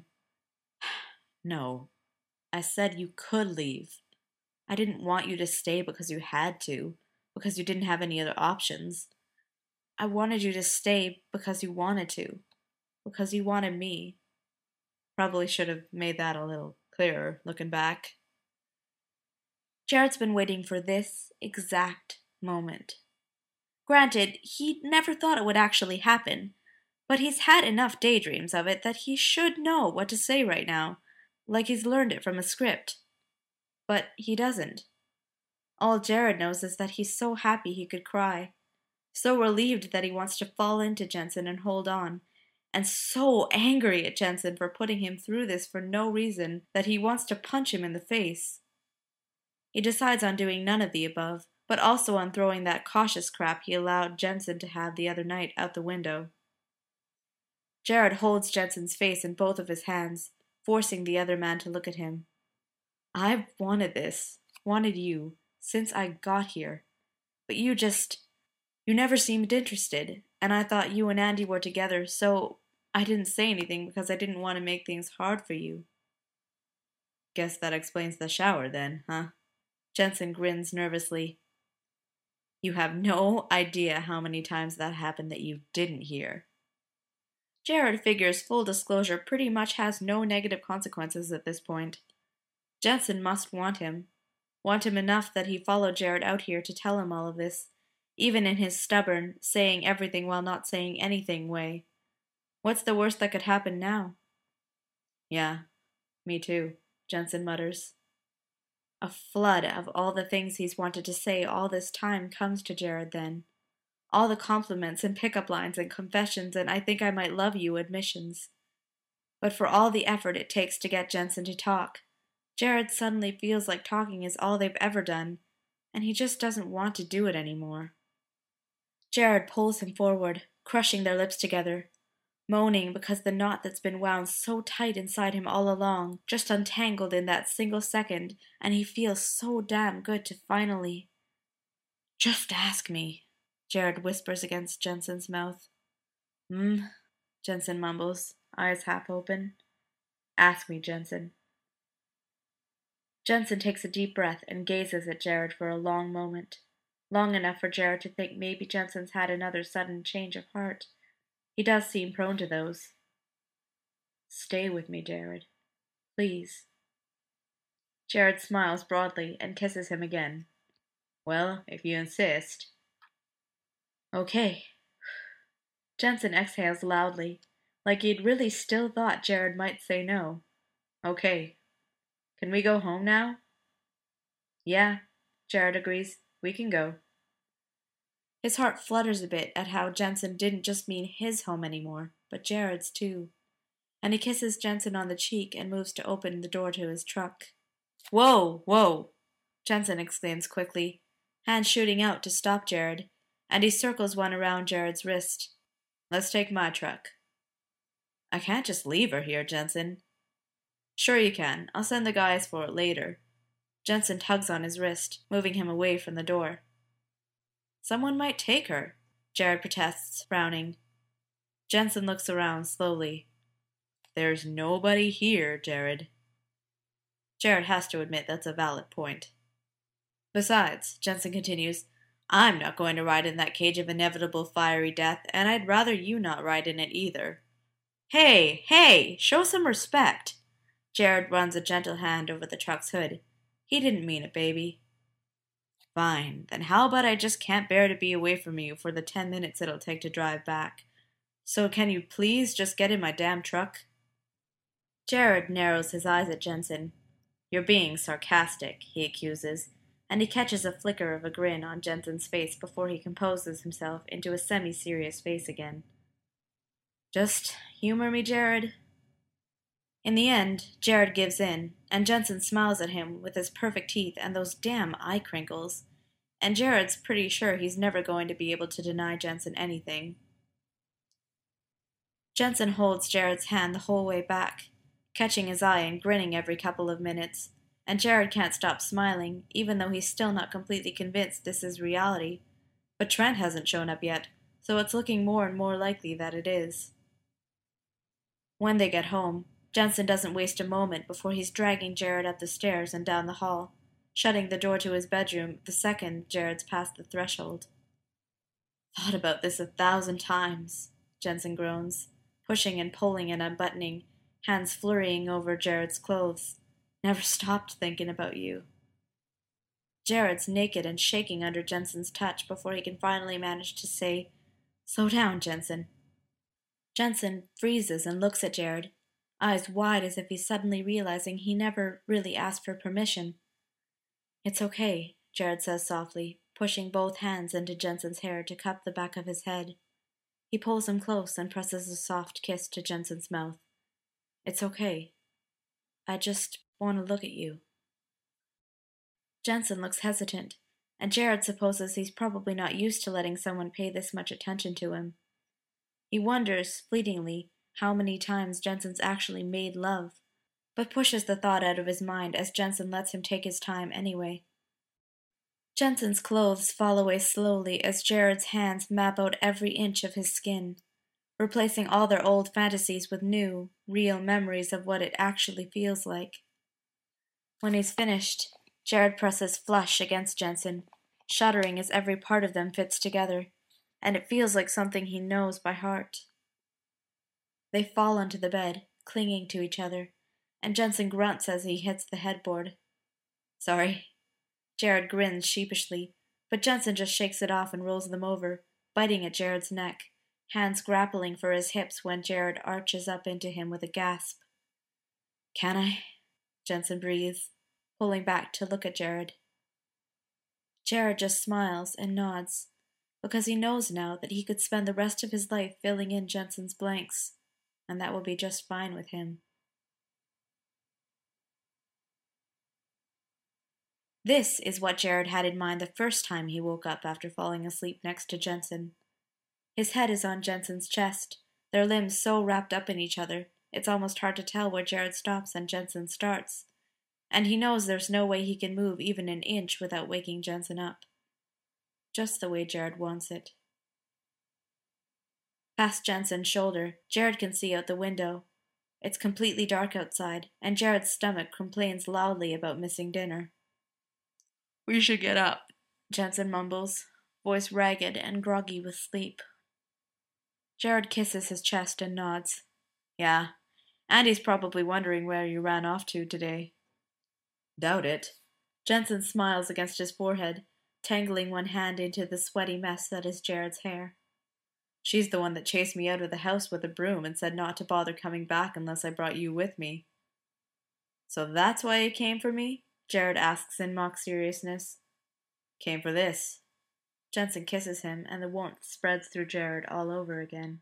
No, I said you could leave. I didn't want you to stay because you had to, because you didn't have any other options. I wanted you to stay because you wanted to, because you wanted me. Probably should have made that a little clearer, looking back. Jared's been waiting for this exact moment. Granted, he never thought it would actually happen, but he's had enough daydreams of it that he should know what to say right now, like he's learned it from a script. But he doesn't. All Jared knows is that he's so happy he could cry, so relieved that he wants to fall into Jensen and hold on, and so angry at Jensen for putting him through this for no reason that he wants to punch him in the face. He decides on doing none of the above, but also on throwing that cautious crap he allowed Jensen to have the other night out the window. Jared holds Jensen's face in both of his hands, forcing the other man to look at him. I've wanted this, wanted you, since I got here. But you never seemed interested, and I thought you and Andy were together, so I didn't say anything because I didn't want to make things hard for you. Guess that explains the shower then, huh? Jensen grins nervously. You have no idea how many times that happened that you didn't hear. Jared figures full disclosure pretty much has no negative consequences at this point. Jensen must want him enough that he followed Jared out here to tell him all of this, even in his stubborn, saying everything while not saying anything way. What's the worst that could happen now? Yeah, me too, Jensen mutters. A flood of all the things he's wanted to say all this time comes to Jared then. All the compliments and pickup lines and confessions and I think I might love you admissions. But for all the effort it takes to get Jensen to talk, Jared suddenly feels like talking is all they've ever done, and he just doesn't want to do it anymore. Jared pulls him forward, crushing their lips together, moaning because the knot that's been wound so tight inside him all along just untangled in that single second, and he feels so damn good to finally... Just ask me, Jared whispers against Jensen's mouth. Jensen mumbles, eyes half open. Ask me, Jensen. Jensen takes a deep breath and gazes at Jared for a long moment, long enough for Jared to think maybe Jensen's had another sudden change of heart. He does seem prone to those. Stay with me, Jared. Please. Jared smiles broadly and kisses him again. Well, if you insist. Okay. Jensen exhales loudly, like he'd really still thought Jared might say no. Okay. Can we go home now? Yeah, Jared agrees. We can go. His heart flutters a bit at how Jensen didn't just mean his home anymore, but Jared's too. And he kisses Jensen on the cheek and moves to open the door to his truck. "Whoa, whoa!" Jensen exclaims quickly, hand shooting out to stop Jared, and he circles one around Jared's wrist. "Let's take my truck." "I can't just leave her here, Jensen." "Sure you can. I'll send the guys for it later." Jensen tugs on his wrist, moving him away from the door. "Someone might take her," Jared protests, frowning. Jensen looks around slowly. "There's nobody here, Jared." Jared has to admit that's a valid point. "Besides," Jensen continues, "I'm not going to ride in that cage of inevitable fiery death, and I'd rather you not ride in it either." "Hey, hey, show some respect." Jared runs a gentle hand over the truck's hood. "He didn't mean it, baby." "Fine, then how about I just can't bear to be away from you for the 10 minutes it'll take to drive back? So can you please just get in my damn truck?" Jared narrows his eyes at Jensen. "You're being sarcastic," he accuses, and he catches a flicker of a grin on Jensen's face before he composes himself into a semi-serious face again. "Just humor me, Jared." In the end, Jared gives in, and Jensen smiles at him with his perfect teeth and those damn eye crinkles, and Jared's pretty sure he's never going to be able to deny Jensen anything. Jensen holds Jared's hand the whole way back, catching his eye and grinning every couple of minutes, and Jared can't stop smiling, even though he's still not completely convinced this is reality. But Trent hasn't shown up yet, so it's looking more and more likely that it is. When they get home, Jensen doesn't waste a moment before he's dragging Jared up the stairs and down the hall, shutting the door to his bedroom the second Jared's past the threshold. "Thought about this 1,000 times, Jensen groans, pushing and pulling and unbuttoning, hands flurrying over Jared's clothes. "Never stopped thinking about you." Jared's naked and shaking under Jensen's touch before he can finally manage to say, "Slow down, Jensen." Jensen freezes and looks at Jared, eyes wide as if he's suddenly realizing he never really asked for permission. "It's okay," Jared says softly, pushing both hands into Jensen's hair to cup the back of his head. He pulls him close and presses a soft kiss to Jensen's mouth. "It's okay. I just want to look at you." Jensen looks hesitant, and Jared supposes he's probably not used to letting someone pay this much attention to him. He wonders, fleetingly, how many times Jensen's actually made love, but pushes the thought out of his mind as Jensen lets him take his time anyway. Jensen's clothes fall away slowly as Jared's hands map out every inch of his skin, replacing all their old fantasies with new, real memories of what it actually feels like. When he's finished, Jared presses flush against Jensen, shuddering as every part of them fits together, and it feels like something he knows by heart. They fall onto the bed, clinging to each other, and Jensen grunts as he hits the headboard. "Sorry." Jared grins sheepishly, but Jensen just shakes it off and rolls them over, biting at Jared's neck, hands grappling for his hips when Jared arches up into him with a gasp. "Can I?" Jensen breathes, pulling back to look at Jared. Jared just smiles and nods, because he knows now that he could spend the rest of his life filling in Jensen's blanks, and that will be just fine with him. This is what Jared had in mind the first time he woke up after falling asleep next to Jensen. His head is on Jensen's chest, their limbs so wrapped up in each other, it's almost hard to tell where Jared stops and Jensen starts, and he knows there's no way he can move even an inch without waking Jensen up. Just the way Jared wants it. Past Jensen's shoulder, Jared can see out the window. It's completely dark outside, and Jared's stomach complains loudly about missing dinner. "We should get up," Jensen mumbles, voice ragged and groggy with sleep. Jared kisses his chest and nods. "Yeah, Andy's probably wondering where you ran off to today." "Doubt it." Jensen smiles against his forehead, tangling one hand into the sweaty mess that is Jared's hair. "She's the one that chased me out of the house with a broom and said not to bother coming back unless I brought you with me." "So that's why you came for me?" Jared asks in mock seriousness. "Came for this." Jensen kisses him, and the warmth spreads through Jared all over again.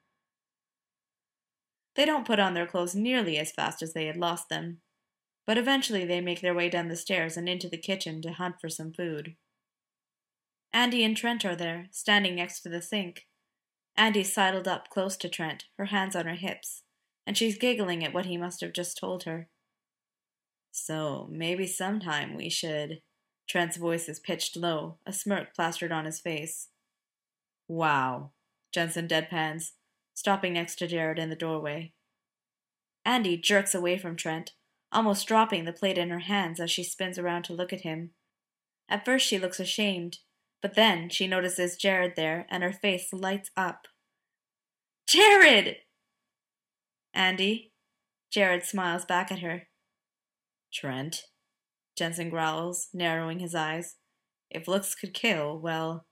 They don't put on their clothes nearly as fast as they had lost them, but eventually they make their way down the stairs and into the kitchen to hunt for some food. Andy and Trent are there, standing next to the sink. Andy's sidled up close to Trent, her hands on her hips, and she's giggling at what he must have just told her. So, maybe sometime we should... Trent's voice is pitched low, a smirk plastered on his face. Wow, Jensen deadpans, stopping next to Jared in the doorway. Andy jerks away from Trent, almost dropping the plate in her hands as she spins around to look at him. At first she looks ashamed, but then she notices Jared there and her face lights up. Jared! Andy? Jared smiles back at her. Trent? Jensen growls, narrowing his eyes. If looks could kill, well...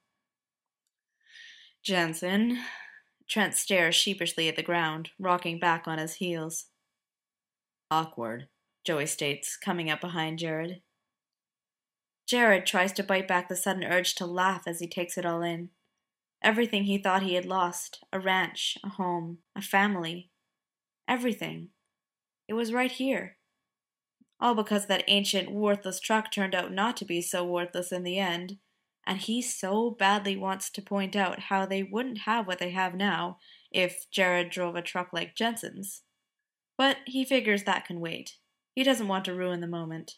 Jensen... Trent stares sheepishly at the ground, rocking back on his heels. Awkward, Joey states, coming up behind Jared. Jared tries to bite back the sudden urge to laugh as he takes it all in. Everything he thought he had lost, a ranch, a home, a family. Everything. It was right here. All because that ancient, worthless truck turned out not to be so worthless in the end, and he so badly wants to point out how they wouldn't have what they have now if Jared drove a truck like Jensen's. But he figures that can wait. He doesn't want to ruin the moment.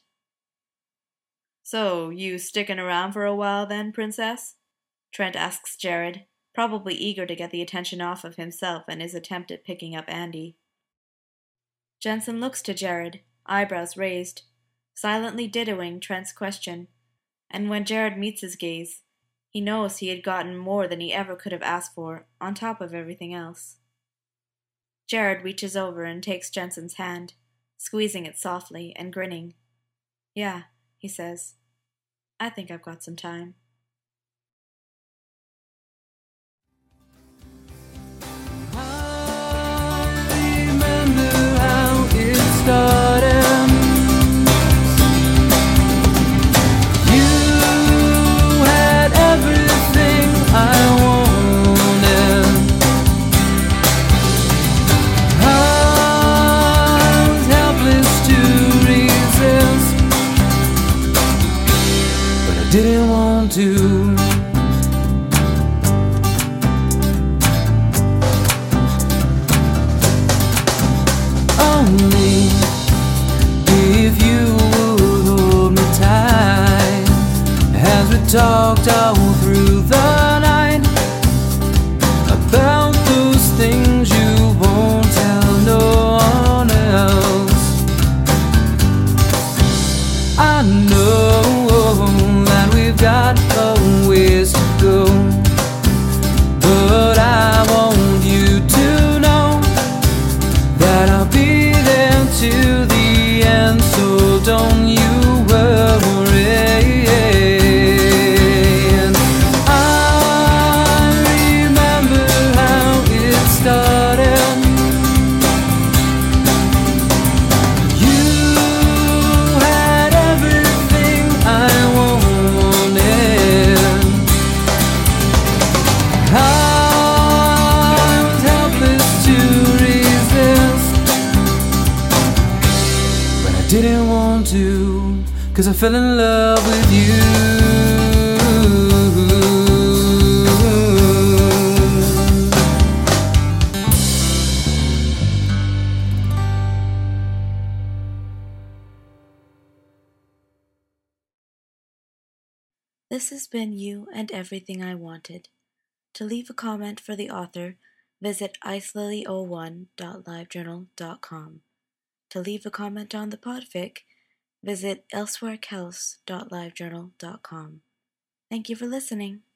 So, you sticking around for a while then, Princess? Trent asks Jared, probably eager to get the attention off of himself and his attempt at picking up Andy. Jensen looks to Jared, eyebrows raised, silently dittoing Trent's question, and when Jared meets his gaze, he knows he had gotten more than he ever could have asked for, on top of everything else. Jared reaches over and takes Jensen's hand, squeezing it softly and grinning. Yeah, he says. I think I've got some time. I remember how it started. You had everything I wanted. I was helpless to resist, but I didn't want to. Only if you would hold me tight as we talked all through the night about those things you won't tell no one else. I know that we've got a ways to go, but I want you to know that I'll be there till the end, so don't you worry. And I remember how it started. You had everything I wanted. I was helpless to resist, but I didn't want to, 'cause I fell in love with you. This has been You and Everything I Wanted. To leave a comment for the author, visit icelily01.livejournal.com. To leave a comment on the podfic, visit elsewherekels.livejournal.com. Thank you for listening.